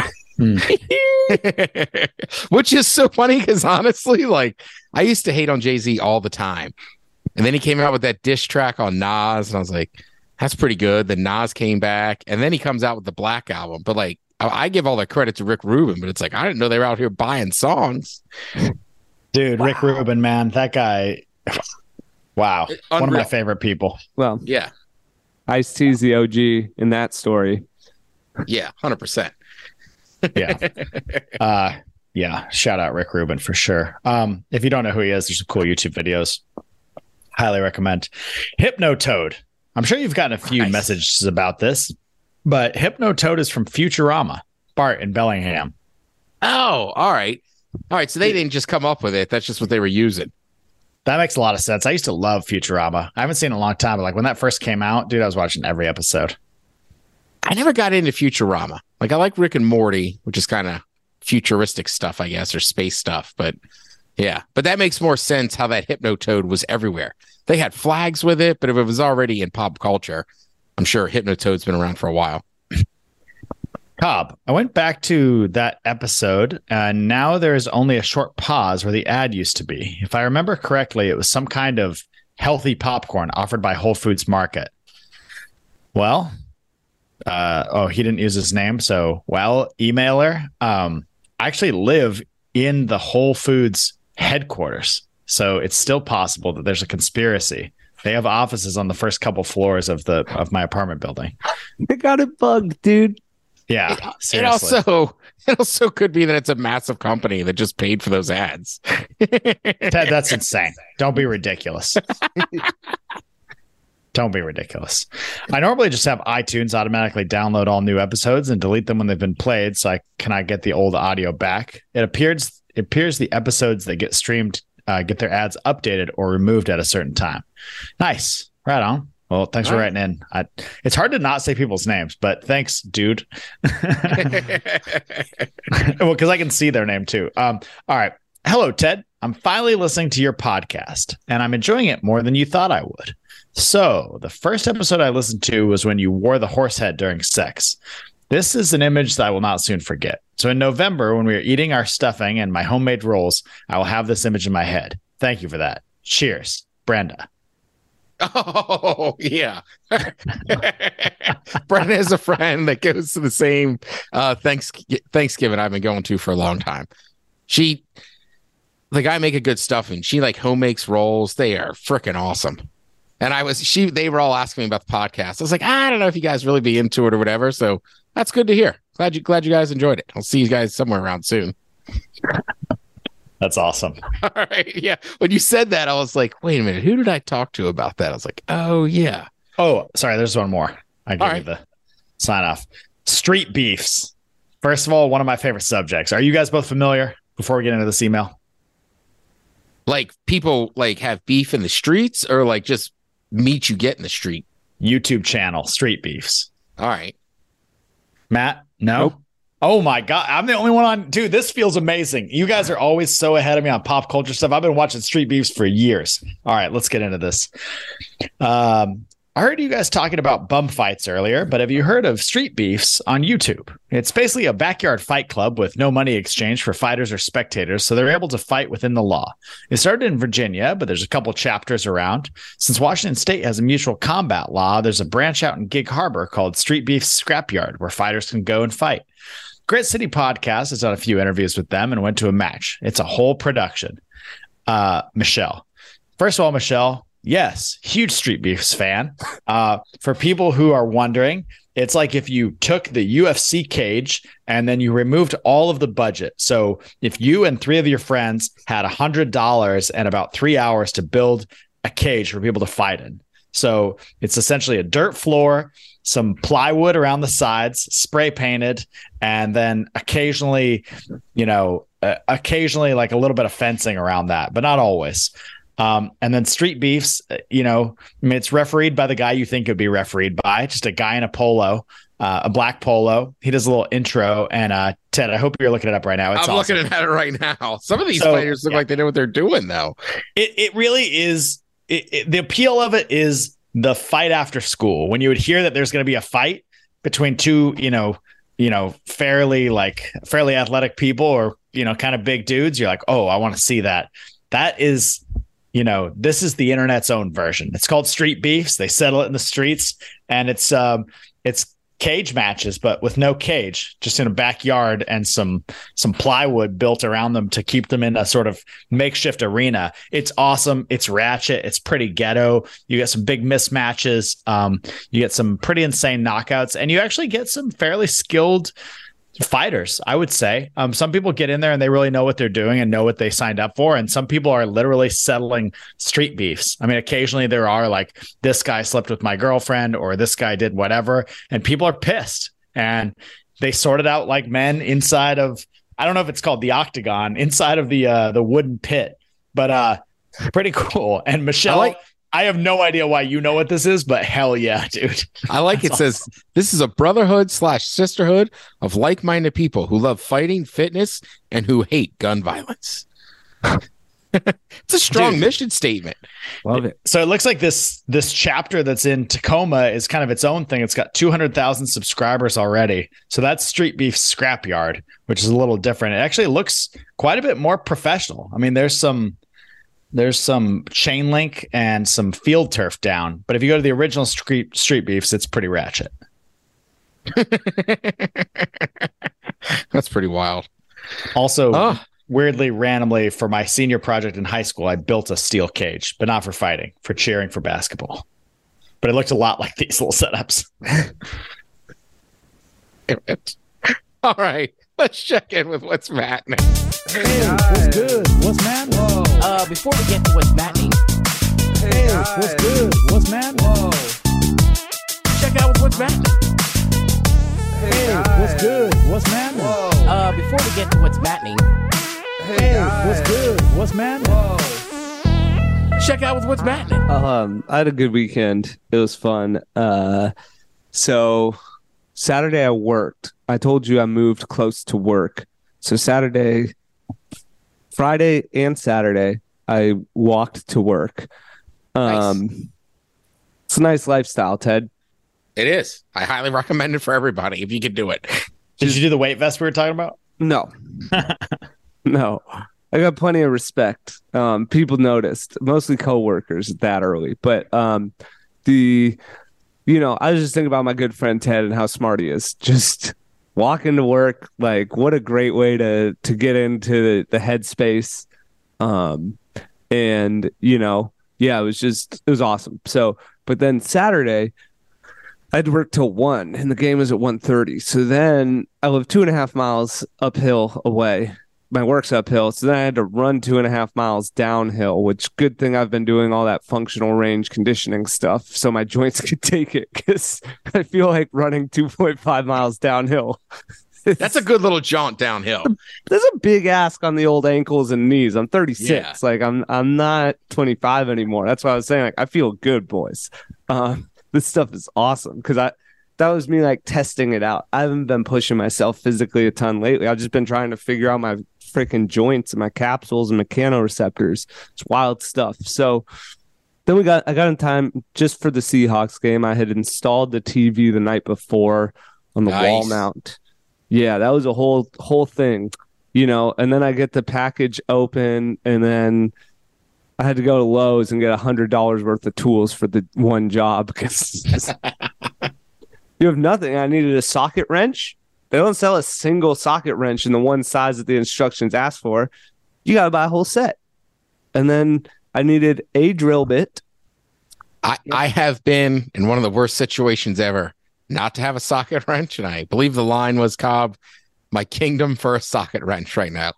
C: Which is so funny because honestly, like, I used to hate on Jay-Z all the time. And then he came out with that diss track on Nas, and I was like, that's pretty good. Then Nas came back, and then he comes out with the Black album. But like, I give all the credit to Rick Rubin, but it's like, I didn't know they were out here buying songs.
E: Dude, Rick Rubin, man, that guy. Wow. One of my
C: Unreal.
E: favorite people.
D: Well,
C: Yeah.
D: Ice-T's the OG in that story.
C: Yeah. 100%.
E: Yeah. Yeah. Shout out Rick Rubin for sure. If you don't know who he is, there's some cool YouTube videos. Highly recommend. Hypnotoad. I'm sure you've gotten a few
C: Nice.
E: messages about this, but Hypnotoad is from Futurama. Bart in Bellingham.
C: Oh, all right. All right. So they didn't just come up with it. That's just what they were using.
E: That makes a lot of sense. I used to love Futurama. I haven't seen it in a long time, but like when that first came out, dude, I was watching every episode.
C: I never got into Futurama. Like, I like Rick and Morty, which is kind of futuristic stuff, I guess, or space stuff. But yeah, but that makes more sense how that Hypnotoad was everywhere. They had flags with it, but if it was already in pop culture, I'm sure Hypnotoad's been around for a while.
E: Cobb, I went back to that episode, and now there is only a short pause where the ad used to be. If I remember correctly, it was some kind of healthy popcorn offered by Whole Foods Market. Well, he didn't use his name, so emailer. I actually live in the Whole Foods headquarters, so it's still possible that there's a conspiracy. They have offices on the first couple floors of my apartment building.
D: They got it bugged, dude.
E: Yeah,
C: It
E: seriously.
C: also could be that it's a massive company that just paid for those ads.
E: Ted, that's insane. Don't be ridiculous. Don't be ridiculous. I normally just have iTunes automatically download all new episodes and delete them when they've been played, so I cannot get the old audio back. It appears the episodes that get streamed get their ads updated or removed at a certain time. Nice. Right on. Well, thanks for writing in. It's hard to not say people's names, but thanks, dude. Well, because I can see their name too. All right. Hello, Ted. I'm finally listening to your podcast, and I'm enjoying it more than you thought I would. So, the first episode I listened to was when you wore the horse head during sex. This is an image that I will not soon forget. So, in November, when we are eating our stuffing and my homemade rolls, I will have this image in my head. Thank you for that. Cheers, Brenda.
C: Oh, yeah. Brenna is a friend that goes to the same Thanksgiving I've been going to for a long time. The guy make a good stuffing. She like home makes rolls. They are freaking awesome. And they were all asking me about the podcast. I was like, I don't know if you guys really be into it or whatever. So that's good to hear. Glad you guys enjoyed it. I'll see you guys somewhere around soon.
E: That's awesome.
C: All right. Yeah. When you said that, I was like, wait a minute. Who did I talk to about that? I was like, oh, yeah.
E: Oh, sorry. There's one more. I gave you the sign off. Street beefs. First of all, one of my favorite subjects. Are you guys both familiar before we get into this email?
C: Like people like have beef in the streets or like just meat you get in the street?
E: YouTube channel, Street Beefs.
C: All right.
E: Matt? No?
D: Nope.
E: Oh my God. I'm the only one on. Dude, this feels amazing. You guys are always so ahead of me on pop culture stuff. I've been watching Street Beefs for years. All right, let's get into this. I heard you guys talking about bum fights earlier, but have you heard of Street Beefs on YouTube? It's basically a backyard fight club with no money exchange for fighters or spectators, so they're able to fight within the law. It started in Virginia, but there's a couple chapters around. Since Washington State has a mutual combat law, there's a branch out in Gig Harbor called Street Beefs Scrapyard, where fighters can go and fight. Grit City Podcast has done a few interviews with them and went to a match. It's a whole production. Michelle. First of all, Michelle, yes, huge Street Beefs fan. For people who are wondering, it's like if you took the UFC cage and then you removed all of the budget. So if you and 3 of your friends had $100 and about 3 hours to build a cage for people to fight in. So it's essentially a dirt floor, some plywood around the sides, spray painted, and then occasionally like a little bit of fencing around that, but not always. And then Street Beefs, it's refereed by the guy you think it would be refereed by, just a guy in a polo, a black polo. He does a little intro. And Ted, I hope you're looking it up right now. It's
C: I'm
E: awesome.
C: looking at it right now. Some of these fighters look like they know what they're doing, though.
E: It really is. The appeal of it is the fight after school. When you would hear that there's going to be a fight between two, fairly athletic people or, kind of big dudes, you're like, oh, I want to see that. That is, this is the internet's own version. It's called Street Beefs. They settle it in the streets, and it's cage matches, but with no cage, just in a backyard and some plywood built around them to keep them in a sort of makeshift arena. It's awesome. It's ratchet. It's pretty ghetto. You get some big mismatches. You get some pretty insane knockouts, and you actually get some fairly skilled fighters, I would say. Some people get in there and they really know what they're doing and know what they signed up for. And some people are literally settling street beefs. I mean, occasionally there are like, this guy slept with my girlfriend or this guy did whatever. And people are pissed. And they sort it out like men inside of, I don't know if it's called the octagon, inside of the wooden pit. But pretty cool. And Michelle, I have no idea why you know what this is, but hell yeah, dude.
C: I like it. Says this is a brotherhood/sisterhood of like-minded people who love fighting, fitness, and who hate gun violence. It's a strong mission statement.
D: Love it.
E: So it looks like this chapter that's in Tacoma is kind of its own thing. It's got 200,000 subscribers already. So that's Street Beef Scrapyard, which is a little different. It actually looks quite a bit more professional. I mean, there's some chain link and some field turf down. But if you go to the original Street Beefs, it's pretty ratchet.
C: That's pretty wild.
E: Also, weirdly, randomly, for my senior project in high school, I built a steel cage, but not for fighting, for cheering for basketball. But it looked a lot like these little setups.
C: All right. Let's check in with what's mattening.
F: Hey, what's good? What's mattening?
B: Before we get to what's mattening,
F: Hey, what's good? What's mattening?
B: check out what's mattening.
F: Hey, what's good? What's mattening?
B: Before we get to what's mattening,
F: Hey, what's good? What's mattening?
B: check out what's mattening.
D: I had a good weekend. It was fun. So Saturday I worked. I told you I moved close to work. So Friday and Saturday, I walked to work.
C: Nice.
D: It's a nice lifestyle, Ted.
C: It is. I highly recommend it for everybody if you can do it.
E: Did you do the weight vest we were talking about?
D: No. No. I got plenty of respect. People noticed, mostly coworkers that early. But I was just thinking about my good friend Ted and how smart he is. Just walking to work, like what a great way to get into the headspace. And it was awesome. So, but then Saturday, I had to work till 1 and the game was at 1:30. So then I live 2.5 miles uphill away. My work's uphill. So then I had to run 2.5 miles downhill, which good thing I've been doing all that functional range conditioning stuff so my joints could take it, because I feel like running 2.5 miles downhill.
C: That's a good little jaunt downhill.
D: There's a big ask on the old ankles and knees. I'm 36.
C: Yeah.
D: Like I'm not 25 anymore. That's why I was saying, like, I feel good, boys. This stuff is awesome because that was me like testing it out. I haven't been pushing myself physically a ton lately. I've just been trying to figure out my freaking joints and my capsules and mechanoreceptors. It's wild stuff. So then I got in time just for the Seahawks game. I had installed the TV the night before on the wall mount. Yeah, that was a whole thing, and then I get the package open, and then I had to go to Lowe's and get $100 worth of tools for the one job because you have nothing. I needed a socket wrench. They don't sell a single socket wrench in the one size that the instructions ask for. You got to buy a whole set. And then I needed a drill bit.
C: I have been in one of the worst situations ever not to have a socket wrench, and I believe the line was, Cobb, my kingdom for a socket wrench right now.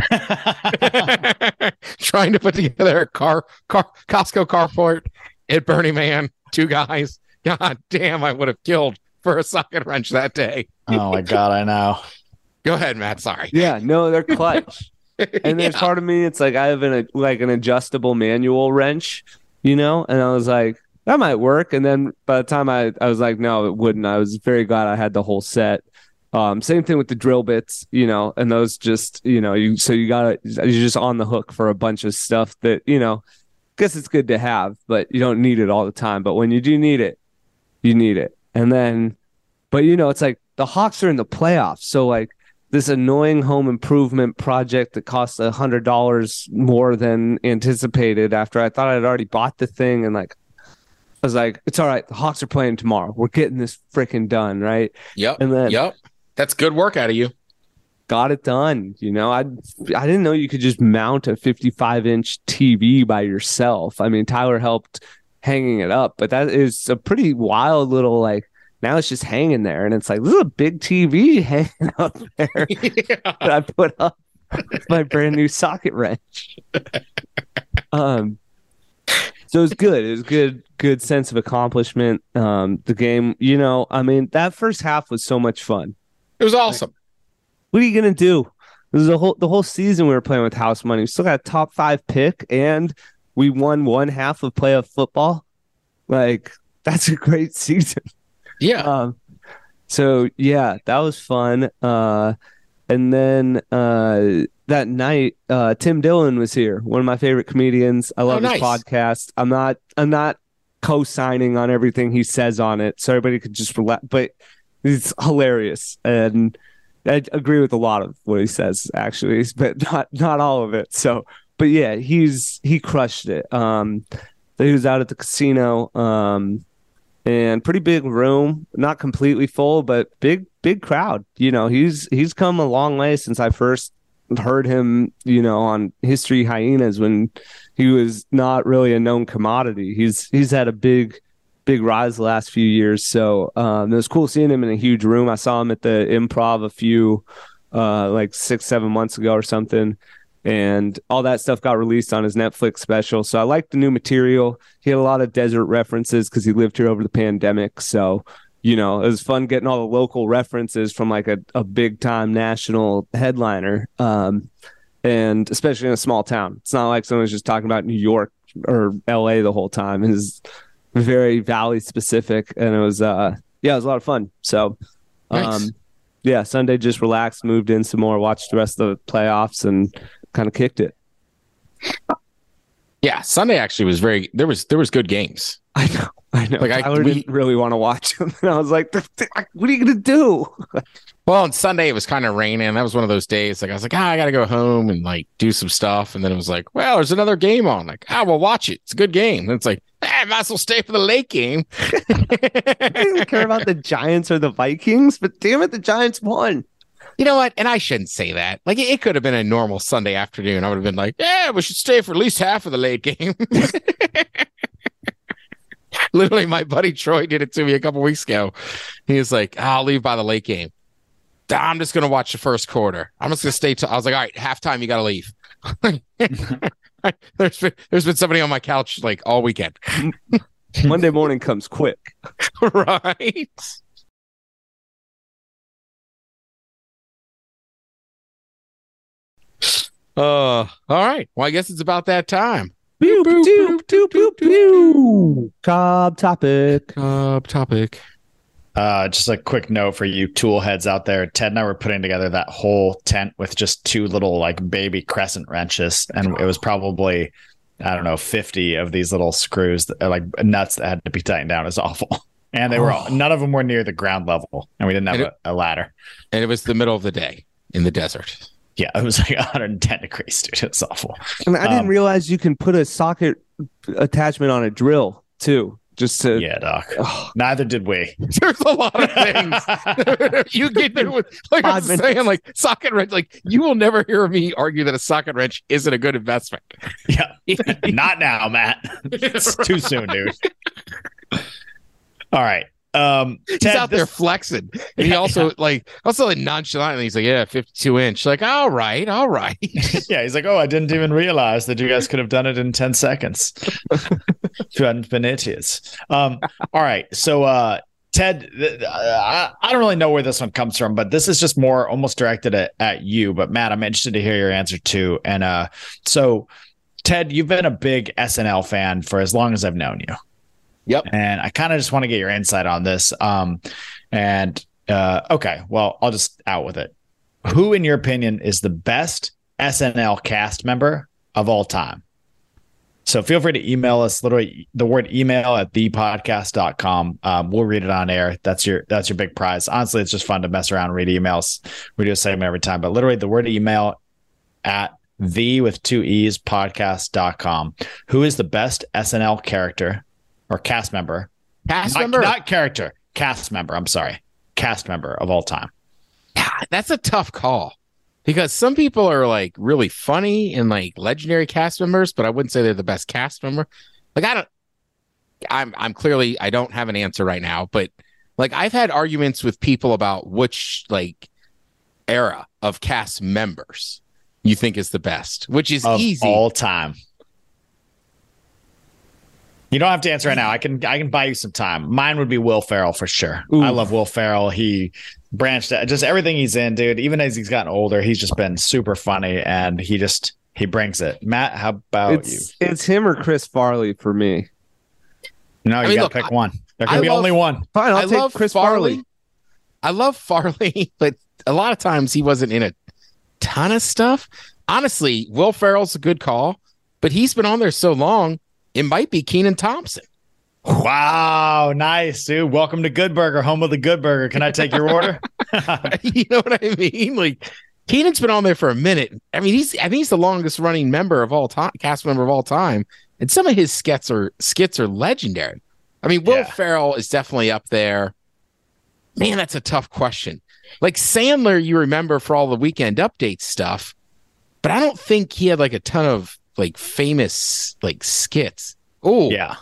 C: Trying to put together a Costco carport at Burning Man, 2 guys. God damn, I would have killed for a socket wrench that day.
E: Oh my God, I know.
C: Go ahead, Matt. Sorry.
D: Yeah, no, they're clutch. And there's part of me, it's like I have an adjustable manual wrench, and I was like, that might work. And then by the time I was like, no, it wouldn't. I was very glad I had the whole set. Same thing with the drill bits, and those just, you're just on the hook for a bunch of stuff that, guess it's good to have, but you don't need it all the time. But when you do need it, you need it. And then, but it's like the Hawks are in the playoffs. So like this annoying home improvement project that costs $100 more than anticipated after I thought I'd already bought the thing. And like, I was like, it's all right. The Hawks are playing tomorrow. We're getting this freaking done, right?
C: Yep.
D: And then,
C: that's good work out of you.
D: Got it done. I didn't know you could just mount a 55-inch TV by yourself. I mean, Tyler helped hanging it up, but that is a pretty wild little, like, now it's just hanging there. And it's like, this is a big TV hanging up there that I put up with my brand new socket wrench. So it was good. It was good sense of accomplishment. The game, that first half was so much fun.
C: It was awesome.
D: What are you gonna do? This is the whole season we were playing with house money. We still got a top 5 pick, and we won one half of playoff football. Like, that's a great season.
C: Yeah.
D: So yeah, that was fun. And then that night, Tim Dillon was here, one of my favorite comedians. I love his podcast. I'm not co-signing on everything he says on it, so everybody could just relax. But it's hilarious, and I agree with a lot of what he says, actually, but not all of it. So, but yeah, he crushed it. He was out at the casino, and pretty big room, not completely full, but big crowd. He's come a long way since I first heard him, on History Hyenas when he was not really a known commodity. He's had a big rise the last few years. So it was cool seeing him in a huge room. I saw him at the Improv a few like 6-7 months ago or something, and all that stuff got released on his Netflix special. So I liked the new material. He had a lot of desert references because he lived here over the pandemic. So it was fun getting all the local references from like a big time national headliner, and especially in a small town. It's not like someone's just talking about New York or LA the whole time. It's very Valley specific, and it was it was a lot of fun. So
C: nice.
D: Sunday just relaxed, moved in some more, watched the rest of the playoffs, and kind of kicked it.
C: Yeah, Sunday actually was there was good games.
D: I know. I know.
C: Like,
D: Tyler didn't really want to watch him. And I was like, what are you going to do?
C: Well, on Sunday, it was kind of raining. That was one of those days. Like, I was like, I got to go home and like do some stuff. And then it was like, well, there's another game on. Like, we'll watch it. It's a good game. And it's like, I might as well stay for the late game.
D: I didn't care about the Giants or the Vikings, but damn it, the Giants won.
C: You know what? And I shouldn't say that. Like, it could have been a normal Sunday afternoon. I would have been like, yeah, we should stay for at least half of the late game. Literally, my buddy Troy did it to me a couple weeks ago. He was like, I'll leave by the late game. I'm just going to watch the first quarter. I'm just going to stay. I was like, all right, halftime, you got to leave. There's been somebody on my couch like all weekend.
D: Monday morning comes quick.
C: Right. All right. Well, I guess it's about that time.
D: Pew, pew, pew, pew, pew. Cobb topic.
E: Just a quick note for you tool heads out there. Ted and I were putting together that whole tent with just 2 little like baby crescent wrenches. And it was probably, I don't know, 50 of these little screws, that, like nuts that had to be tightened down. It was awful. And they were none of them were near the ground level. And we didn't have a ladder.
C: And it was the middle of the day in the desert.
E: Yeah, it was like 110 degrees, dude. It's awful.
D: And I didn't realize you can put a socket attachment on a drill too. Just to
E: Doc. Neither did we.
C: There's a lot of things. You get there with, like I'm saying, like socket wrench. Like you will never hear me argue that a socket wrench isn't a good investment.
E: Yeah, not now, Matt. It's too soon, dude. All right.
C: He's
E: Ted,
C: out there flexing. And he also like nonchalantly, he's like, 52-inch. Like, all right.
E: Yeah, he's like, I didn't even realize that you guys could have done it in 10 seconds. If you hadn't been idiots. All right. So Ted, I don't really know where this one comes from, but this is just more almost directed at you. But Matt, I'm interested to hear your answer too. And so Ted, you've been a big SNL fan for as long as I've known you.
C: Yep.
E: And I kind of just want to get your insight on this. Okay, well, I'll just out with it. Who, in your opinion, is the best SNL cast member of all time? So feel free to email us, literally the word email at thepodcast.com. We'll read it on air. That's your big prize. Honestly, it's just fun to mess around and read emails. We do a segment every time, but literally the word email at the with 2 E's podcast.com. Who is the best SNL character or cast member? Not character. Cast member. I'm sorry. Cast member of all time.
C: Yeah, that's a tough call because some people are like really funny and like legendary cast members, but I wouldn't say they're the best cast member. Like I'm clearly, I don't have an answer right now, but like I've had arguments with people about which like era of cast members you think is the best, which is
E: of
C: easy
E: all time. You don't have to answer right now. I can buy you some time. Mine would be Will Ferrell for sure. Ooh. I love Will Ferrell. He branched out, just everything he's in, dude. Even as he's gotten older, he's just been super funny and he brings it. Matt, how about you?
D: It's him or Chris Farley for me.
E: No, you got to pick one. There can be only one.
D: Fine, I'll take Chris Farley.
C: I love Farley, but a lot of times he wasn't in a ton of stuff. Honestly, Will Ferrell's a good call, but he's been on there so long. It might be Kenan Thompson.
E: Wow, nice, dude. Welcome to Good Burger, home of the Good Burger. Can I take your order?
C: You know what I mean? Like Kenan's been on there for a minute. I mean, I think he's the longest running member of all time, cast member of all time. And some of his skits are legendary. I mean, Will Ferrell is definitely up there. Man, that's a tough question. Like Sandler, you remember for all the Weekend Update stuff, but I don't think he had like a ton of like famous like skits. Oh
E: yeah,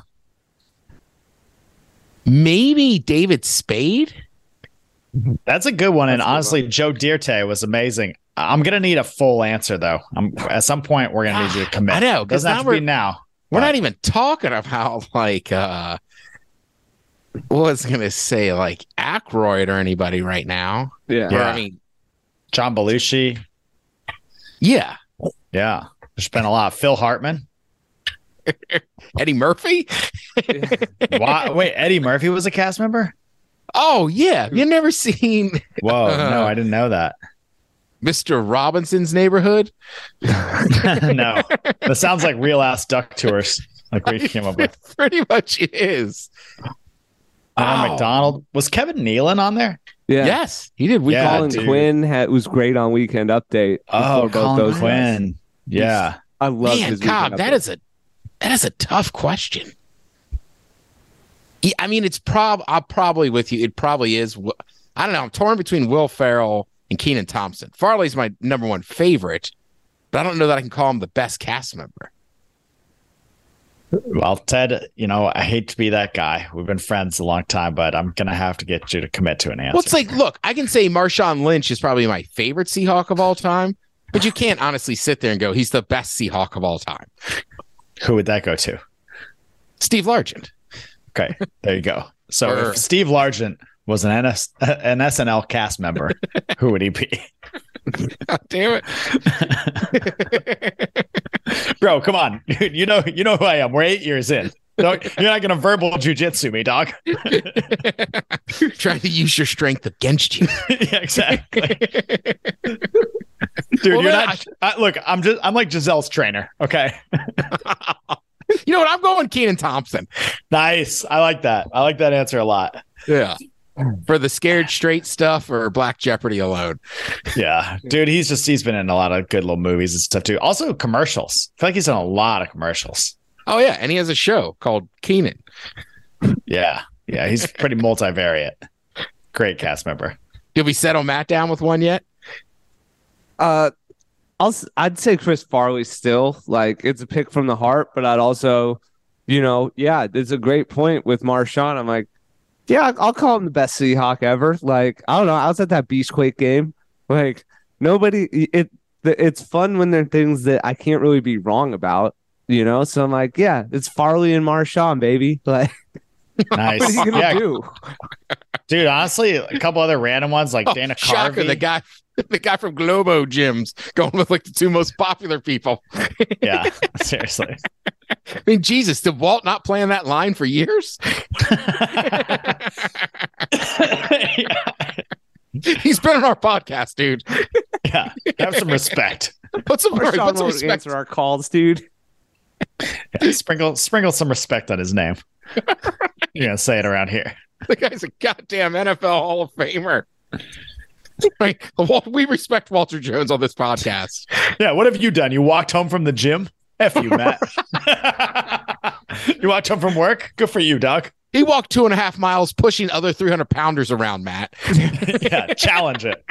C: maybe David Spade.
E: That's a good one. And honestly, Joe Dierte was amazing. I'm gonna need a full answer though. At some point we're gonna need you to commit.
C: I know,
E: doesn't have to be now.
C: We're not even talking about like what was I gonna say, like Aykroyd or anybody right now.
D: Yeah.
C: I mean
E: John Belushi.
C: Yeah.
E: There's been a lot. Phil Hartman.
C: Eddie Murphy?
E: Wait, Eddie Murphy was a cast member?
C: Oh, yeah. You've never seen...
E: Whoa, no, I didn't know that.
C: Mr. Robinson's Neighborhood?
E: No. That sounds like real-ass duck tours. Like we came up with.
C: It pretty much is.
E: Ronald McDonald. Was Kevin Nealon on there?
D: Yeah.
C: Yes, he did. We
E: Yeah,
C: call
D: Colin
E: dude.
D: Quinn was great on Weekend Update.
E: Oh,
D: before both
E: Colin
D: those guys.
E: Quinn. Yeah.
D: I love
C: Man,
D: his
C: Cobb,
D: Weekend
C: that
D: Update.
C: is a tough question. Yeah, I mean, I'm probably with you. It probably is. I don't know. I'm torn between Will Ferrell and Kenan Thompson. Farley's my number one favorite, but I don't know that I can call him the best cast member.
E: Well, Ted, I hate to be that guy. We've been friends a long time, but I'm going to have to get you to commit to an answer.
C: Well, it's like, look, I can say Marshawn Lynch is probably my favorite Seahawk of all time, but you can't honestly sit there and go, he's the best Seahawk of all time.
E: Who would that go to?
C: Steve Largent.
E: Okay, there you go. So if Steve Largent was an SNL cast member, who would he be?
C: God damn it.
E: Bro, come on. Dude, you know who I am. We're 8 years in. You're not going to verbal jujitsu me, dog.
C: Trying to use your strength against you.
E: Yeah, exactly. Dude, you're not. Look, I'm like Giselle's trainer. Okay.
C: You know what? I'm going Kenan Thompson.
E: Nice. I like that. I like that answer a lot.
C: Yeah. For the Scared Straight stuff or Black Jeopardy alone.
E: Yeah. Dude, he's been in a lot of good little movies and stuff too. Also commercials. I feel like he's in a lot of commercials.
C: Oh, yeah. And he has a show called Kenan.
E: Yeah. Yeah. He's pretty multivariate. Great cast member.
C: Did we settle Matt down with one yet?
D: I'd say Chris Farley still. Like, it's a pick from the heart, but I'd also, it's a great point with Marshawn. I'm like, yeah, I'll call him the best Seahawk ever. Like, I don't know. I was at that Beastquake game. Like, it's fun when there are things that I can't really be wrong about, So I'm like, yeah, it's Farley and Marshawn, baby. Like,
E: Nice.
D: what are you going to do?
E: Dude, honestly, a couple other random ones like Dana
C: Shocker,
E: Carvey.
C: the guy from Globo Gyms going with like the two most popular people.
E: Yeah, seriously.
C: I mean, Jesus, did Walt not play on that line for years? He's been on our podcast, dude.
E: Yeah, have some respect.
C: Put some
D: Marshawn won't
C: respect.
D: answer our calls, dude.
E: Yeah, sprinkle some respect on his name. You're gonna say it around here.
C: The guy's a goddamn NFL Hall of Famer. Like, we respect Walter Jones on this podcast.
E: Yeah, what have you done? You walked home from the gym? F you, Matt. You walked home from work? Good for you, dog.
C: He walked 2.5 miles pushing other 300-pounders around, Matt.
E: Yeah, challenge it.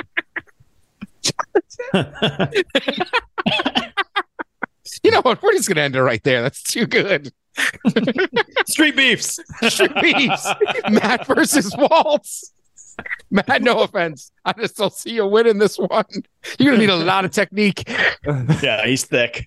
C: You know what? We're just going to end it right there. That's too good.
E: Street beefs.
C: Street beefs. Matt versus Waltz. Matt, no offense. I just don't see you winning this one. You're going to need a lot of technique.
E: Yeah, he's thick.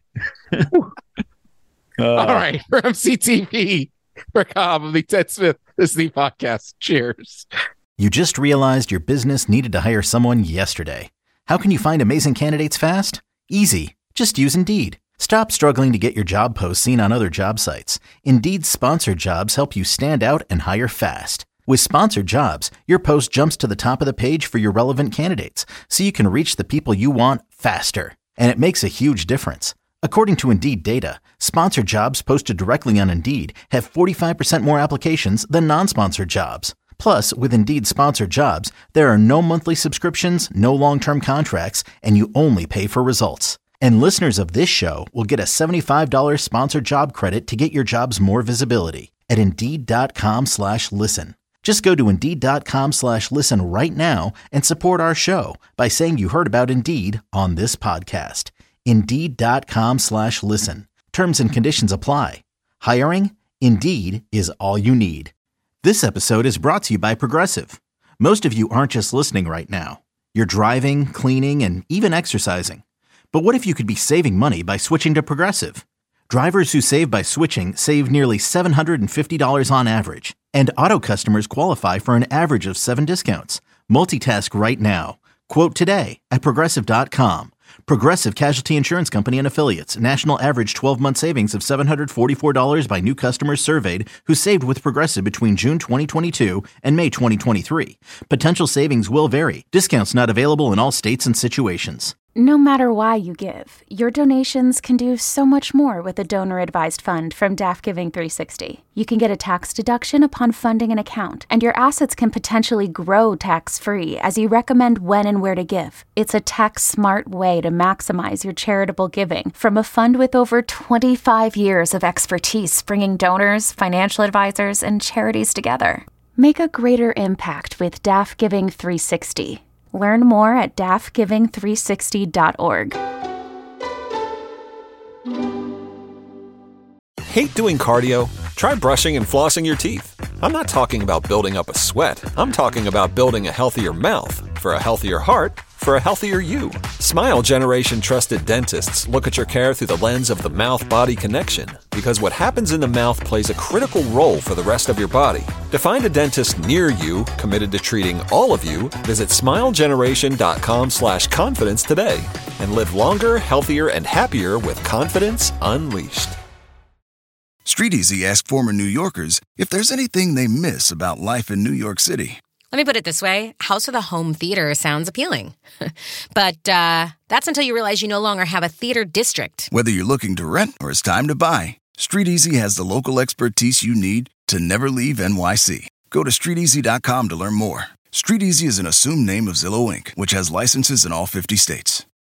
C: All right. For MCTV, for Cobb of the Ted Smith, this is the podcast. Cheers.
A: You just realized your business needed to hire someone yesterday. How can you find amazing candidates fast? Easy. Just use Indeed. Stop struggling to get your job posts seen on other job sites. Indeed's sponsored jobs help you stand out and hire fast. With sponsored jobs, your post jumps to the top of the page for your relevant candidates, so you can reach the people you want faster. And it makes a huge difference. According to Indeed data, sponsored jobs posted directly on Indeed have 45% more applications than non-sponsored jobs. Plus, with Indeed sponsored jobs, there are no monthly subscriptions, no long-term contracts, and you only pay for results. And listeners of this show will get a $75 sponsored job credit to get your jobs more visibility at Indeed.com/listen. Just go to Indeed.com/listen right now and support our show by saying you heard about Indeed on this podcast. Indeed.com/listen. Terms and conditions apply. Hiring? Indeed is all you need. This episode is brought to you by Progressive. Most of you aren't just listening right now. You're driving, cleaning, and even exercising. But what if you could be saving money by switching to Progressive? Drivers who save by switching save nearly $750 on average, and auto customers qualify for an average of 7 discounts. Multitask right now. Quote today at Progressive.com. Progressive Casualty Insurance Company and Affiliates. National average 12-month savings of $744 by new customers surveyed who saved with Progressive between June 2022 and May 2023. Potential savings will vary. Discounts not available in all states and situations.
G: No matter why you give, your donations can do so much more with a donor-advised fund from DAF Giving 360. You can get a tax deduction upon funding an account, and your assets can potentially grow tax-free as you recommend when and where to give. It's a tax-smart way to maximize your charitable giving from a fund with over 25 years of expertise bringing donors, financial advisors, and charities together. Make a greater impact with DAF Giving 360. Learn more at dafgiving360.org.
H: Hate doing cardio? Try brushing and flossing your teeth. I'm not talking about building up a sweat. I'm talking about building a healthier mouth for a healthier heart for a healthier you. Smile Generation trusted dentists look at your care through the lens of the mouth-body connection, because what happens in the mouth plays a critical role for the rest of your body. To find a dentist near you committed to treating all of you, visit smilegeneration.com/confidence today and live longer, healthier, and happier with confidence unleashed.
I: StreetEasy asked former New Yorkers if there's anything they miss about life in New York City.
J: Let me put it this way. House with a home theater sounds appealing. But that's until you realize you no longer have a theater district.
I: Whether you're looking to rent or it's time to buy, StreetEasy has the local expertise you need to never leave NYC. Go to StreetEasy.com to learn more. StreetEasy is an assumed name of Zillow Inc., which has licenses in all 50 states.